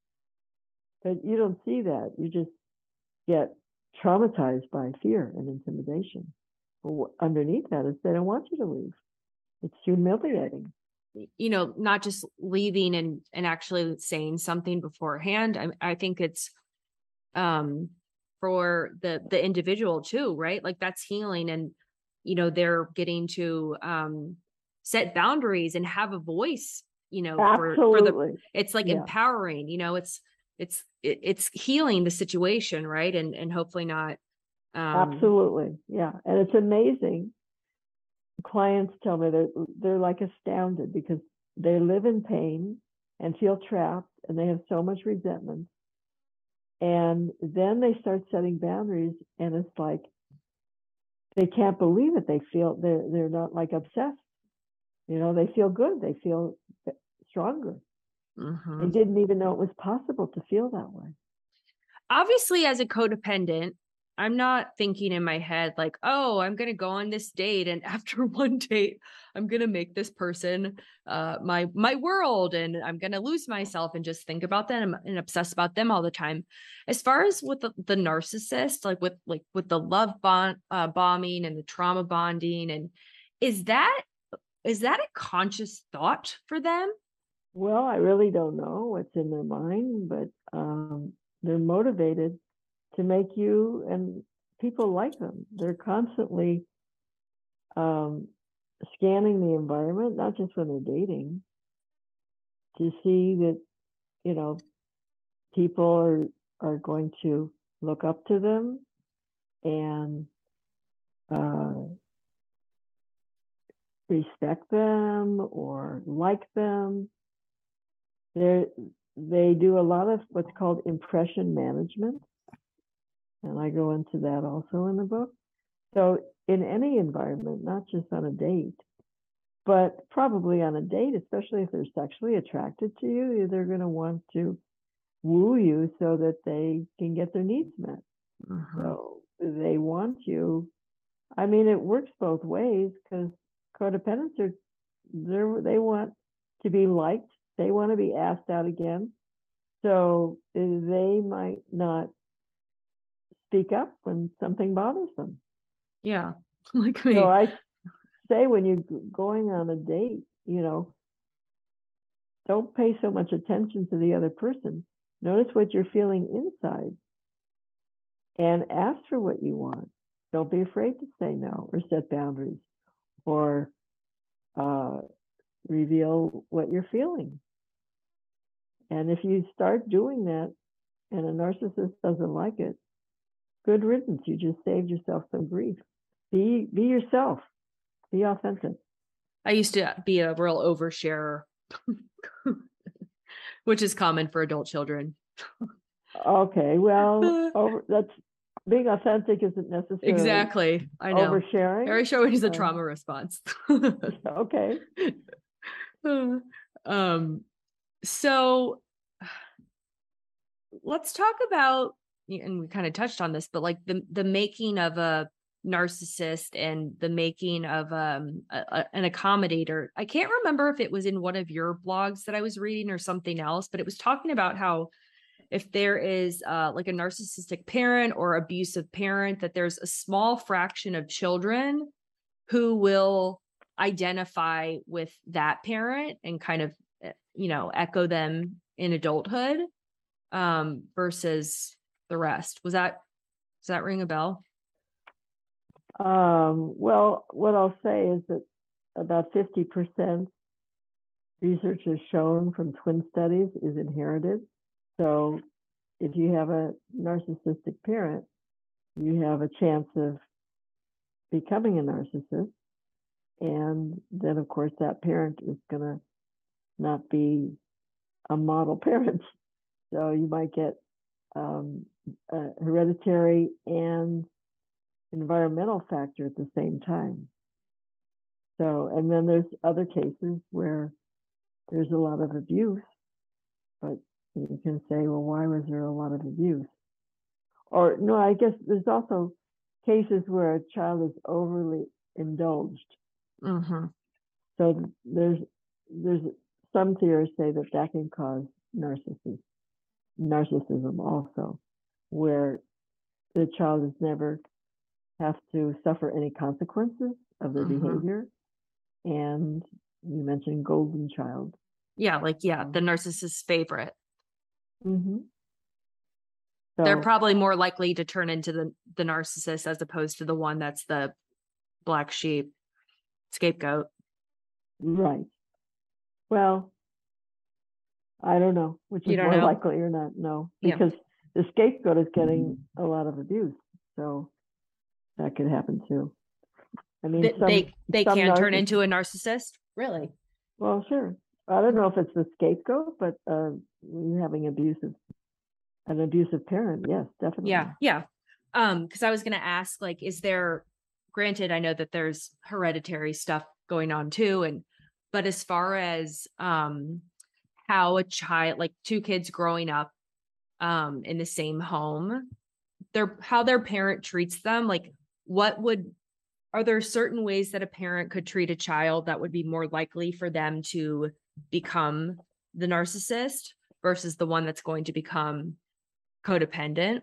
But you don't see that. You just get traumatized by fear and intimidation. But underneath that is they don't want you to leave. It's humiliating. You know, not just leaving and, and actually saying something beforehand. I, I think it's um, for the, the individual too, right? Like that's healing, and, you know, they're getting to um, set boundaries and have a voice, you know, for, for the, it's like yeah. empowering, you know, it's, it's, it, it's healing the situation. Right. And, and hopefully not. Um, Absolutely. Yeah. And it's amazing. Clients tell me they're, they're like astounded because they live in pain and feel trapped, and they have so much resentment. And then they start setting boundaries, and it's like they can't believe it. They feel they're they're not like obsessed. You know, they feel good. They feel stronger. Mm-hmm. They didn't even know it was possible to feel that way. Obviously, as a codependent, I'm not thinking in my head like, oh, I'm going to go on this date, and after one date, I'm going to make this person uh, my my world, and I'm going to lose myself and just think about them and obsess about them all the time. As far as with the, the narcissist, like with like with the love bond uh, bombing and the trauma bonding, and is that is that a conscious thought for them? Well, I really don't know what's in their mind, but um, they're motivated to make you and people like them. They're constantly um, scanning the environment, not just when they're dating, to see that, you know, people are, are going to look up to them and uh, respect them or like them. They're, they do a lot of what's called impression management. And I go into that also in the book. So in any environment, not just on a date, but probably on a date, especially if they're sexually attracted to you, they're going to want to woo you so that they can get their needs met. Mm-hmm. So they want you. I mean, it works both ways, because codependents are, they're, they want to be liked. They want to be asked out again. So they might not speak up when something bothers them. Yeah. Like me. So I say when you're going on a date, you know, don't pay so much attention to the other person. Notice what you're feeling inside and ask for what you want. Don't be afraid to say no or set boundaries or uh, reveal what you're feeling. And if you start doing that and a narcissist doesn't like it, good riddance. You just saved yourself some grief. Be be yourself. Be authentic. I used to be a real oversharer, which is common for adult children. Okay, well, over, that's being authentic isn't necessarily Exactly. I know. oversharing. Very sure it is a Um, trauma response. Okay. um, so let's talk about, and we kind of touched on this, but like the the making of a narcissist and the making of um a, a- an accommodator. I can't remember if it was in one of your blogs that I was reading or something else, but it was talking about how if there is uh, like a narcissistic parent or abusive parent, that there's a small fraction of children who will identify with that parent and kind of, eh, you know, echo them in adulthood, um, versus the rest. Was that, does that ring a bell? Um, well, what I'll say is that about fifty percent research has shown from twin studies is inherited. So if you have a narcissistic parent, you have a chance of becoming a narcissist. And then, of course, that parent is going to not be a model parent. So you might get um, a hereditary and environmental factor at the same time. So, and then there's other cases where there's a lot of abuse, but you can say, well, why was there a lot of abuse? Or no, I guess there's also cases where a child is overly indulged. Mm-hmm. So there's there's some theorists say that that can cause narcissism, narcissism also, where the child is never have to suffer any consequences of their Mhm. behavior. And you mentioned golden child. Yeah, like, yeah, the narcissist's favorite. Mm-hmm. They're So, probably more likely to turn into the, the narcissist as opposed to the one that's the black sheep scapegoat. right. Well, I don't know which You is don't more know? likely or not. No, Yeah. because the scapegoat is getting a lot of abuse. So that could happen too. I mean, They some, they, they some can turn narciss- into a narcissist? Really? Well, sure. I don't know if it's the scapegoat, but uh, you're having abusive, an abusive parent. Yes, definitely. Yeah, yeah. Um, because I was gonna ask, like, is there, granted, I know that there's hereditary stuff going on too, and but as far as um how a child, like two kids growing up um in the same home, their how their parent treats them, like what would, are there certain ways that a parent could treat a child that would be more likely for them to become the narcissist versus the one that's going to become codependent?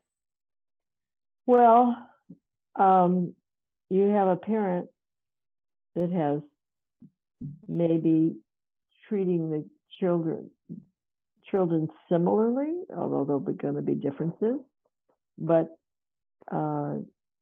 Well, um, you have a parent that has maybe treating the children children similarly, although there'll be going to be differences. But uh,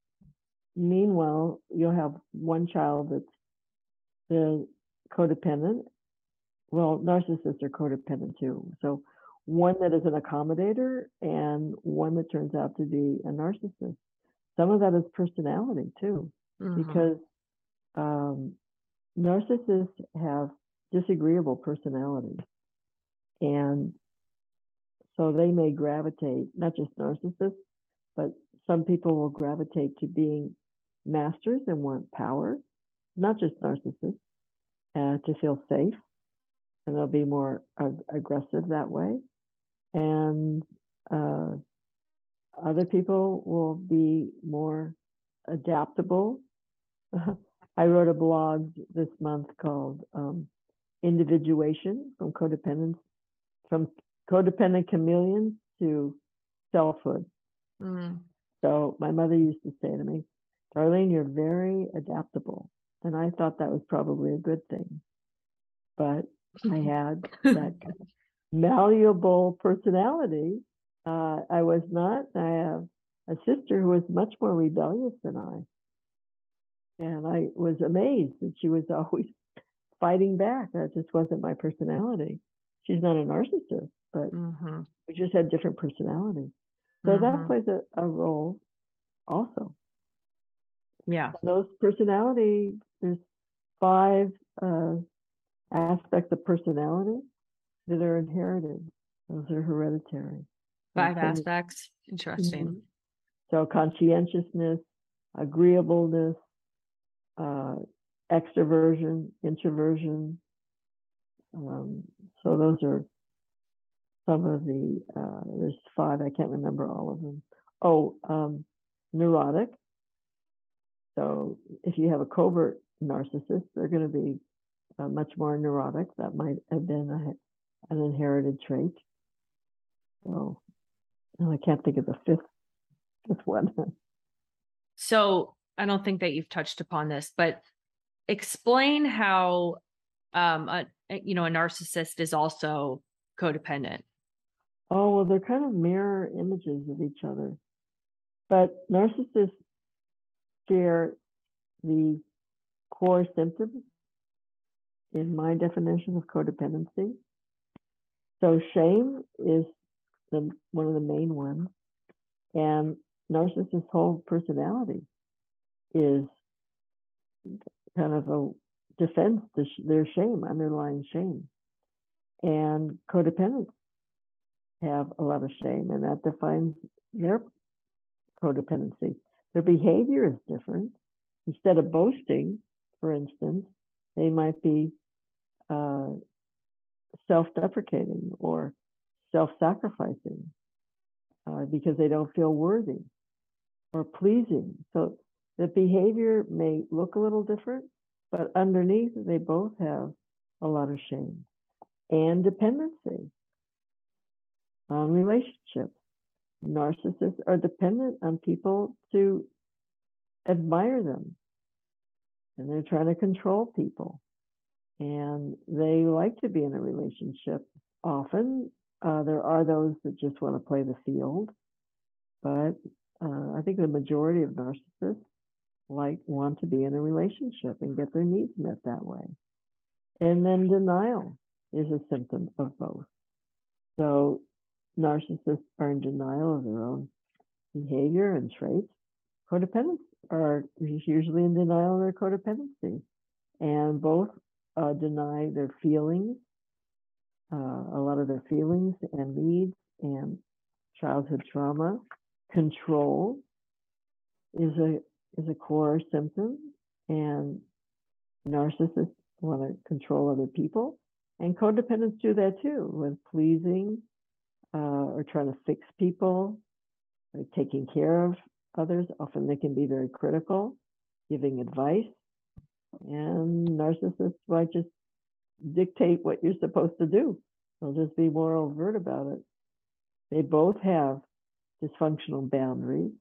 meanwhile, you'll have one child that's the codependent. Well, narcissists are codependent too. So one that is an accommodator and one that turns out to be a narcissist. Some of that is personality too, Mhm. because um, narcissists have disagreeable personalities. And so they may gravitate, not just narcissists, but some people will gravitate to being masters and want power, not just narcissists, uh, to feel safe. And they'll be more ag- aggressive that way. And uh, other people will be more adaptable. I wrote a blog this month called um, Individuation from Codependence, from Codependent Chameleons to Selfhood. Mm. So my mother used to say to me, Darlene, you're very adaptable. And I thought that was probably a good thing. but I had that malleable personality. Uh, I was not. I have a sister who was much more rebellious than I. And I was amazed that she was always fighting back. That just wasn't my personality. She's not a narcissist, but Mm-hmm. we just had different personalities. So that Mm-hmm. plays a, a role also. Yeah. Those personality, there's five uh, aspects of personality that are inherited. Those are hereditary. Five Okay. aspects. Interesting. Mhm. So conscientiousness, agreeableness, uh, extroversion, introversion. Um, so those are some of the, uh, there's five, I can't remember all of them. Oh, um, neurotic. So if you have a covert narcissist, they're going to be uh, much more neurotic. That might have been a, an inherited trait. So and I can't think of the fifth, fifth one. So I don't think that you've touched upon this, but explain how, um, a, a- you know, a narcissist is also codependent. Oh, well, they're kind of mirror images of each other. But narcissists share the core symptoms in my definition of codependency. So shame is the, one of the main ones. And narcissists' whole personality is kind of a defense to sh- their shame, underlying shame. And codependents have a lot of shame, and that defines their codependency. Their behavior is different. Instead of boasting, for instance, they might be uh, self-deprecating or self-sacrificing uh, because they don't feel worthy or pleasing. So the behavior may look a little different, but underneath they both have a lot of shame and dependency on relationships. Narcissists are dependent on people to admire them, and they're trying to control people, and they like to be in a relationship. Often uh, there are those that just want to play the field, but uh, I think the majority of narcissists like want to be in a relationship and get their needs met that way. And then denial is a symptom of both. So narcissists are in denial of their own behavior and traits. Codependents are usually in denial of their codependency, and both uh, deny their feelings, uh, a lot of their feelings and needs and childhood trauma. Control is a is a core symptom, and narcissists want to control other people, and codependents do that too, with pleasing uh, or trying to fix people, or taking care of others. Often they can be very critical, giving advice, and narcissists might just dictate what you're supposed to do. They'll just be more overt about it. They both have dysfunctional boundaries.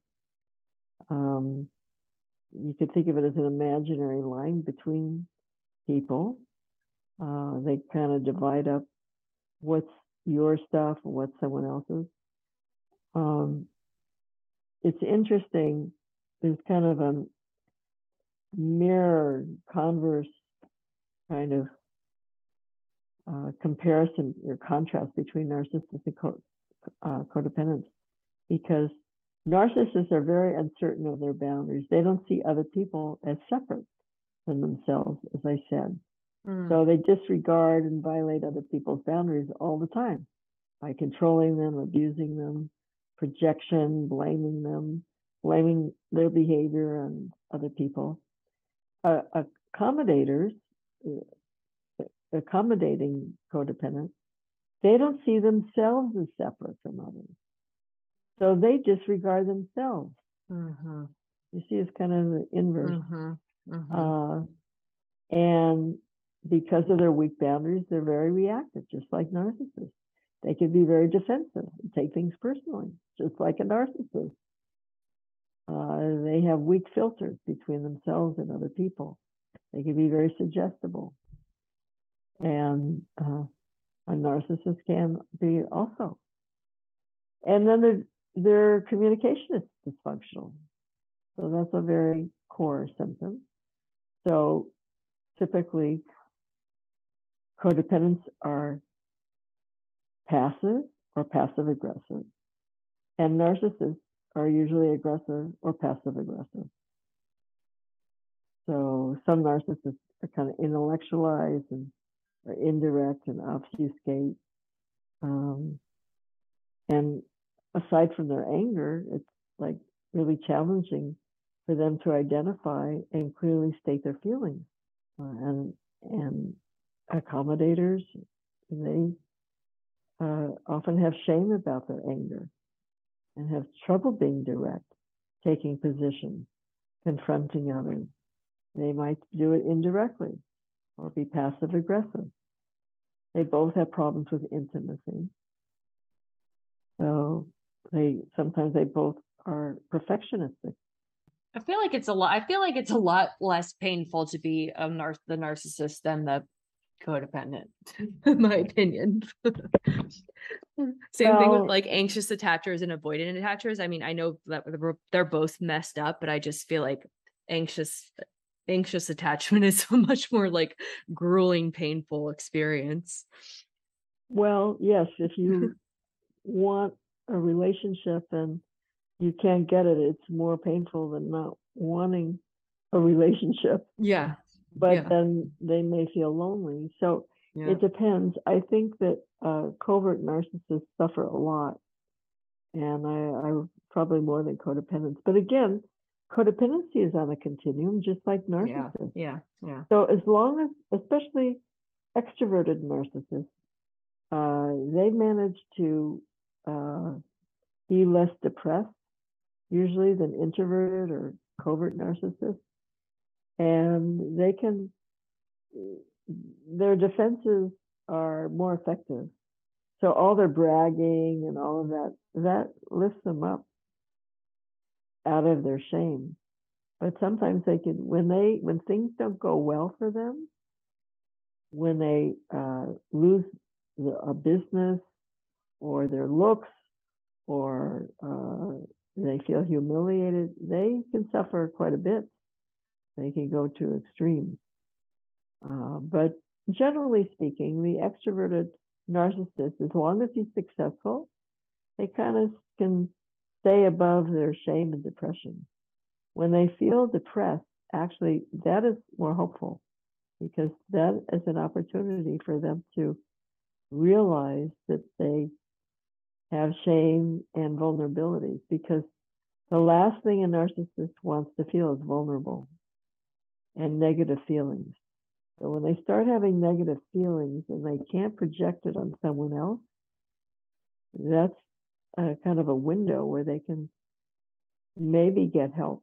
Um, you could think of it as an imaginary line between people. Uh, they kind of divide up what's your stuff and what's someone else's. Um, it's interesting. There's kind of a mirror, converse kind of uh, comparison or contrast between narcissists and co- uh, codependents, because narcissists are very uncertain of their boundaries. They don't see other people as separate from themselves, as I said. Mm. So they disregard and violate other people's boundaries all the time by controlling them, abusing them, projection, blaming them, blaming their behavior on other people. Uh, accommodators, uh, accommodating codependents, they don't see themselves as separate from others. So they disregard themselves. Mm-hmm. You see, it's kind of the inverse. Mm-hmm. Mm-hmm. Uh, and because of their weak boundaries, they're very reactive, just like narcissists. They can be very defensive and take things personally, just like a narcissist. Uh, they have weak filters between themselves and other people. They can be very suggestible. and uh, a narcissist can be also. And then their, their communication is dysfunctional. So that's a very core symptom. So typically, codependents are passive or passive aggressive, and narcissists are usually aggressive or passive aggressive. So some narcissists are kind of intellectualized and are indirect and obfuscate. Um, and aside from their anger, it's like really challenging for them to identify and clearly state their feelings. Uh, and and accommodators, they uh, often have shame about their anger and have trouble being direct, taking position, confronting others. They might do it indirectly or be passive aggressive. They both have problems with intimacy. So they sometimes they both are perfectionistic. I feel like it's a lot. I feel like it's a lot less painful to be a nar- the narcissist than the codependent, in my opinion. Same thing with Well, like anxious attachers and avoidant attachers. I mean, I know that they're- they're both messed up, but I just feel like anxious anxious attachment is a much more like grueling, painful experience. well, yes, if you want a relationship and you can't get it, it's more painful than not wanting a relationship. Yeah. But Yeah. then they may feel lonely. So Yeah. it depends. I think that uh, covert narcissists suffer a lot, and I, I probably more than codependence. But again, codependency is on a continuum, just like Yeah. narcissists. Yeah. Yeah. So as long as, especially extroverted narcissists, uh, they manage to uh, be less depressed, usually, than introverted or covert narcissists, and they can. Their defenses are more effective. So all their bragging and all of that, that lifts them up out of their shame. But sometimes they can, when they, when things don't go well for them, when they uh, lose the, a business or their looks or uh, they feel humiliated, they can suffer quite a bit. They can go to extremes. Uh, but generally speaking, the extroverted narcissist, as long as he's successful, they kind of can stay above their shame and depression. When they feel depressed, actually, that is more hopeful because that is an opportunity for them to realize that they have shame and vulnerability, because the last thing a narcissist wants to feel is vulnerable and negative feelings. So when they start having negative feelings and they can't project it on someone else, that's a kind of a window where they can maybe get help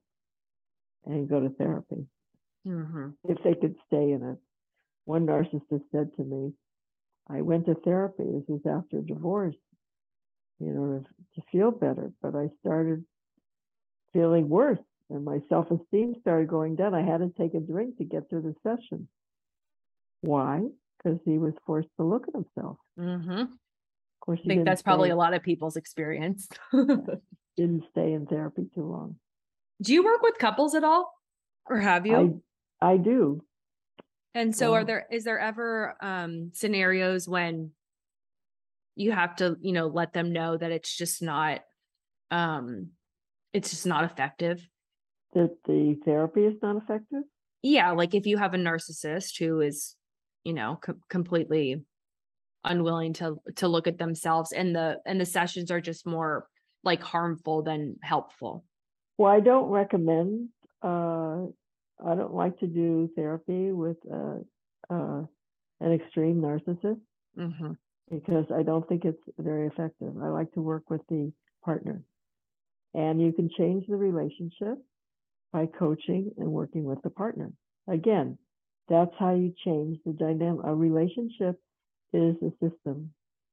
and go to therapy Mm-hmm. if they could stay in it. One narcissist said to me, I went to therapy, this was after divorce, you know, to, to feel better, but I started feeling worse and my self-esteem started going down. I had to take a drink to get through the session. Why? Because he was forced to look at himself. Mm-hmm. Of course, I he think didn't that's probably stay, a lot of people's experience. didn't stay in therapy too long. Do you work with couples at all? Or have you? I I do. And so Wow. are there, is there ever um, scenarios when you have to, you know, let them know that it's just not, um, it's just not effective? That the therapy is not effective? Yeah. Like if you have a narcissist who is, you know, co- completely unwilling to, to look at themselves and the, and the sessions are just more like harmful than helpful. Well, I don't recommend, uh, I don't like to do therapy with uh, uh, an extreme narcissist Mm-hmm. because I don't think it's very effective. I like to work with the partner. And you can change the relationship by coaching and working with the partner. Again, that's how you change the dynamic. A relationship is a system.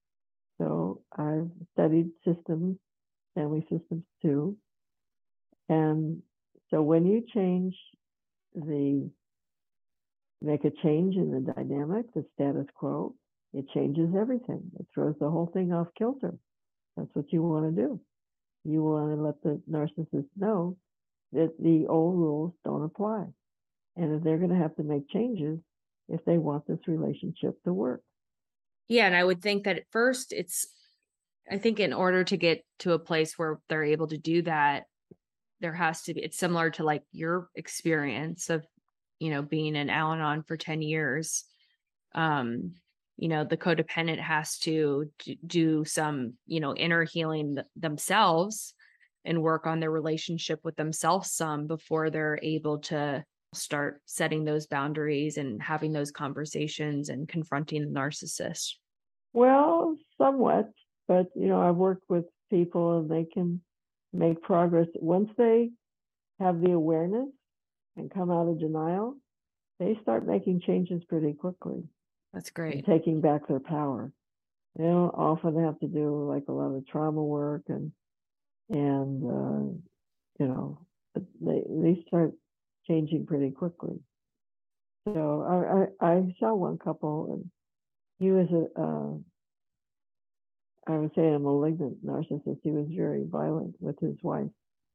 So I've studied systems, family systems too. And so when you change the make a change in the dynamic, the status quo, it changes everything. It throws the whole thing off kilter. That's what you want to do. You want to let the narcissist know that the old rules don't apply, and that they're going to have to make changes if they want this relationship to work. Yeah, and I would think that at first it's, I think in order to get to a place where they're able to do that, there has to be, it's similar to like your experience of, you know, being in Al-Anon for ten years. Um, you know, the codependent has to d- do some, you know, inner healing th- themselves and work on their relationship with themselves some before they're able to start setting those boundaries and having those conversations and confronting the narcissist. Well, somewhat, but you know, I've worked with people and they can make progress once they have the awareness and come out of denial. They start making changes pretty quickly. That's great. And taking back their power. They don't often have to do like a lot of trauma work and and uh, you know, they they start changing pretty quickly. So I I, I saw one couple, and he was a uh, I would say a malignant narcissist. He was very violent with his wife,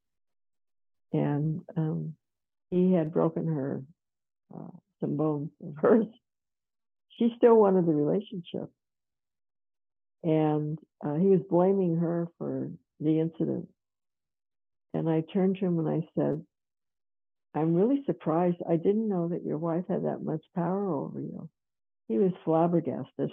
and um, he had broken her uh, some bones of hers. She still wanted the relationship, and uh, he was blaming her for the incident. And I turned to him and I said, "I'm really surprised. I didn't know that your wife had that much power over you." He was flabbergasted.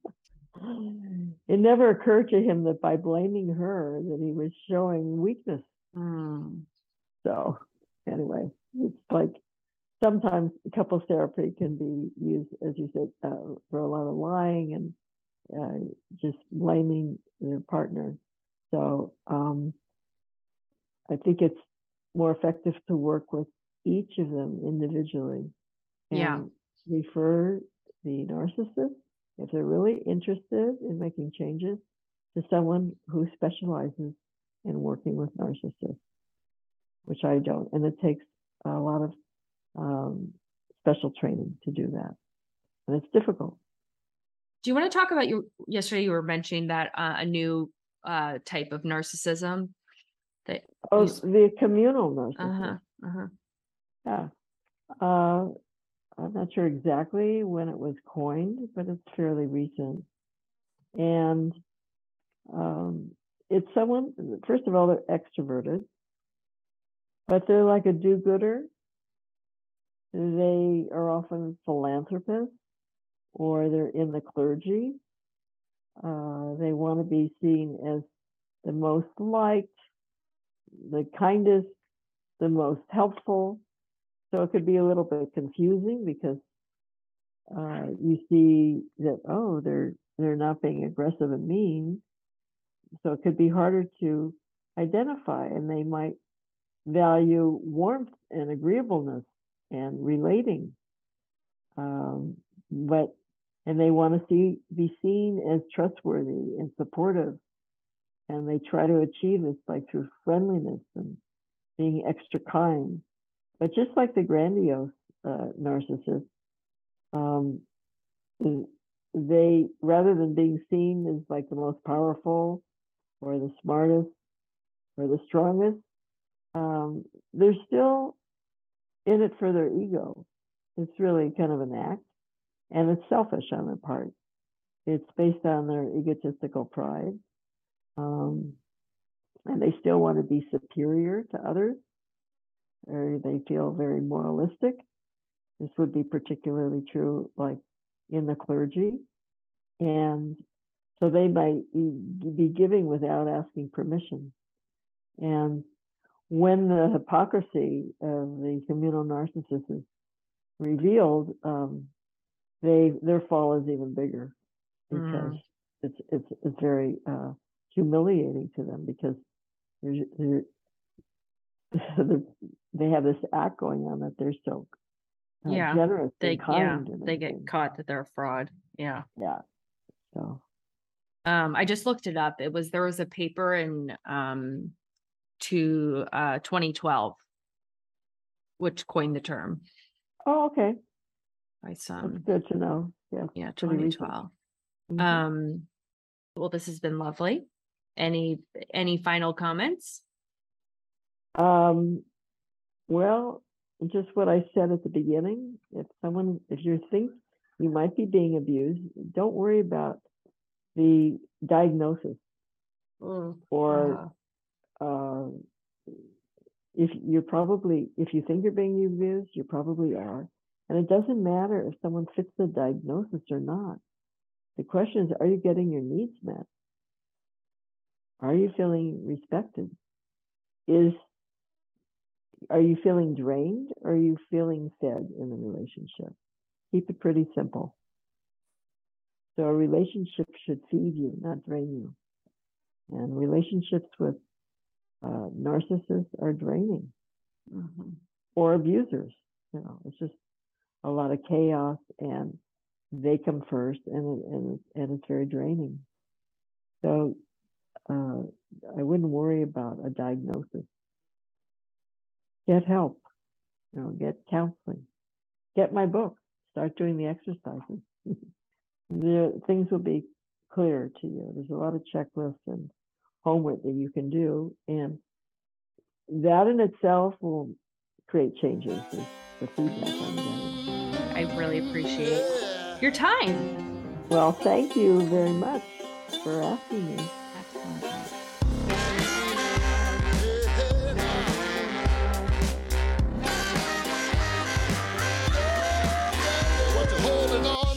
It never occurred to him that by blaming her that he was showing weakness. Mm. So anyway, it's like sometimes couples therapy can be used, as you said, uh, for a lot of lying and uh, just blaming their partner. So um, I think it's more effective to work with each of them individually and Yeah. refer the narcissist, if they're really interested in making changes, to someone who specializes in working with narcissists, which I don't. And it takes a lot of um, special training to do that. And it's difficult. Do you want to talk about your, yesterday you were mentioning that uh, a new uh, type of narcissism that Oh, you, the communal narcissist. uh-huh, uh-huh. Yeah. Uh, I'm not sure exactly when it was coined, but it's fairly recent. And um, it's someone, first of all, they're extroverted, but they're like a do-gooder. They are often philanthropists, or they're in the clergy. Uh, they want to be seen as the most liked, the kindest, the most helpful. So it could be a little bit confusing because uh, you see that, oh, they're they're not being aggressive and mean. So it could be harder to identify, and they might value warmth and agreeableness and relating. Um, but and they want to see be seen as trustworthy and supportive, and they try to achieve this by through friendliness and being extra kind. But just like the grandiose uh, narcissist, um, they, rather than being seen as like the most powerful or the smartest or the strongest, um, they're still in it for their ego. It's really kind of an act, and it's selfish on their part. It's based on their egotistical pride, um, and they still want to be superior to others, or they feel very moralistic. This would be particularly true, like in the clergy, and so they might be giving without asking permission. And when the hypocrisy of the communal narcissist is revealed, um, they their fall is even bigger, because mm. it's it's it's very uh, humiliating to them, because they're, they're, they're, they have this act going on that they're so uh, yeah. generous they, and kind. Yeah, and they get caught that they're a fraud. Yeah. Yeah. So. Um, I just looked it up. It was, there was a paper in um, to uh, twenty twelve, which coined the term. Oh, okay. by That's some. good to know. Yeah. Yeah, pretty recent. twenty twelve. Mhm. Um, well, this has been lovely. Any any final comments? Um, well, just what I said at the beginning. If someone, if you think you might be being abused, don't worry about the diagnosis. Or uh, if you're probably, if you think you're being abused, you probably are. And it doesn't matter if someone fits the diagnosis or not. The question is, are you getting your needs met? Are you feeling respected? Is Are you feeling drained or are you feeling fed in the relationship? Keep it pretty simple. So a relationship should feed you, not drain you. And relationships with uh, narcissists are draining, mm-hmm. or abusers. You know, it's just a lot of chaos, and they come first, and it, and it, and it's very draining. So uh, I wouldn't worry about a diagnosis. Get help. You know, get counseling. Get my book. Start doing the exercises. The things will be clear to you. There's a lot of checklists and homework that you can do, and that in itself will create changes. The, the feedback I'm getting. I really appreciate your time. Well, thank you very much for asking me. What you're holding on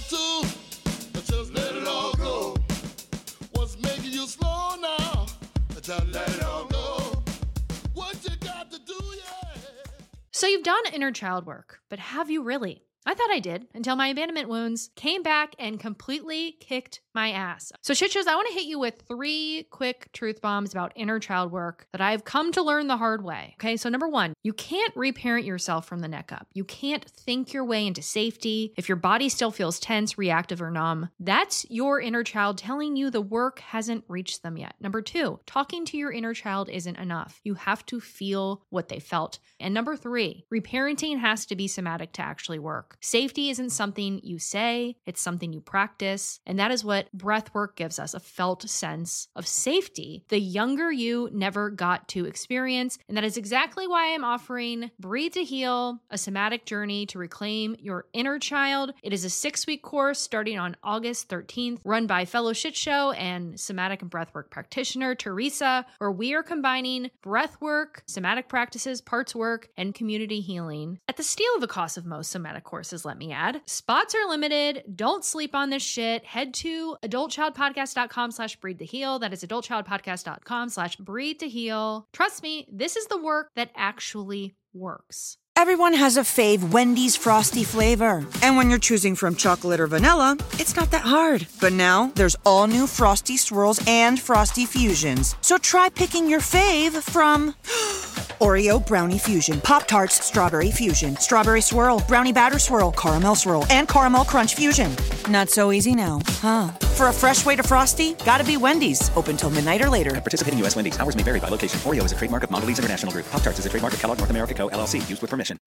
to, just let it all go. What's making you slow now, just let it all go. What you got to do, yeah. So you've done inner child work, but have you really? I thought I did until my abandonment wounds came back and completely kicked my ass. So shit shows, I want to hit you with three quick truth bombs about inner child work that I've come to learn the hard way. Okay, so number one, you can't reparent yourself from the neck up. You can't think your way into safety. If your body still feels tense, reactive, or numb, that's your inner child telling you the work hasn't reached them yet. Number two, talking to your inner child isn't enough. You have to feel what they felt. And number three, reparenting has to be somatic to actually work. Safety isn't something you say, it's something you practice. And that is what breath work gives us, a felt sense of safety the younger you never got to experience. And that is exactly why I'm offering Breathe to Heal, a somatic journey to reclaim your inner child. It is a six-week course starting on August thirteenth, run by fellow shit show and somatic and breathwork practitioner Teresa, where we are combining breathwork, somatic practices, parts work, and community healing at the steal of a cost of most somatic courses, let me add. Spots are limited. Don't sleep on this shit. Head to adultchildpodcast.com slash breathe to heal. That is adultchildpodcast.com slash breathe to heal. Trust me, this is the work that actually works. Everyone has a fave Wendy's Frosty flavor. And when you're choosing from chocolate or vanilla, it's not that hard. But now, there's all new Frosty Swirls and Frosty Fusions. So try picking your fave from Oreo Brownie Fusion, Pop-Tarts Strawberry Fusion, Strawberry Swirl, Brownie Batter Swirl, Caramel Swirl, and Caramel Crunch Fusion. Not so easy now, huh? For a fresh way to Frosty, gotta be Wendy's. Open till midnight or later. At participating U S Wendy's, hours may vary by location. Oreo is a trademark of Mondelez International Group. Pop-Tarts is a trademark of Kellogg North America Co., L L C. Used with permission.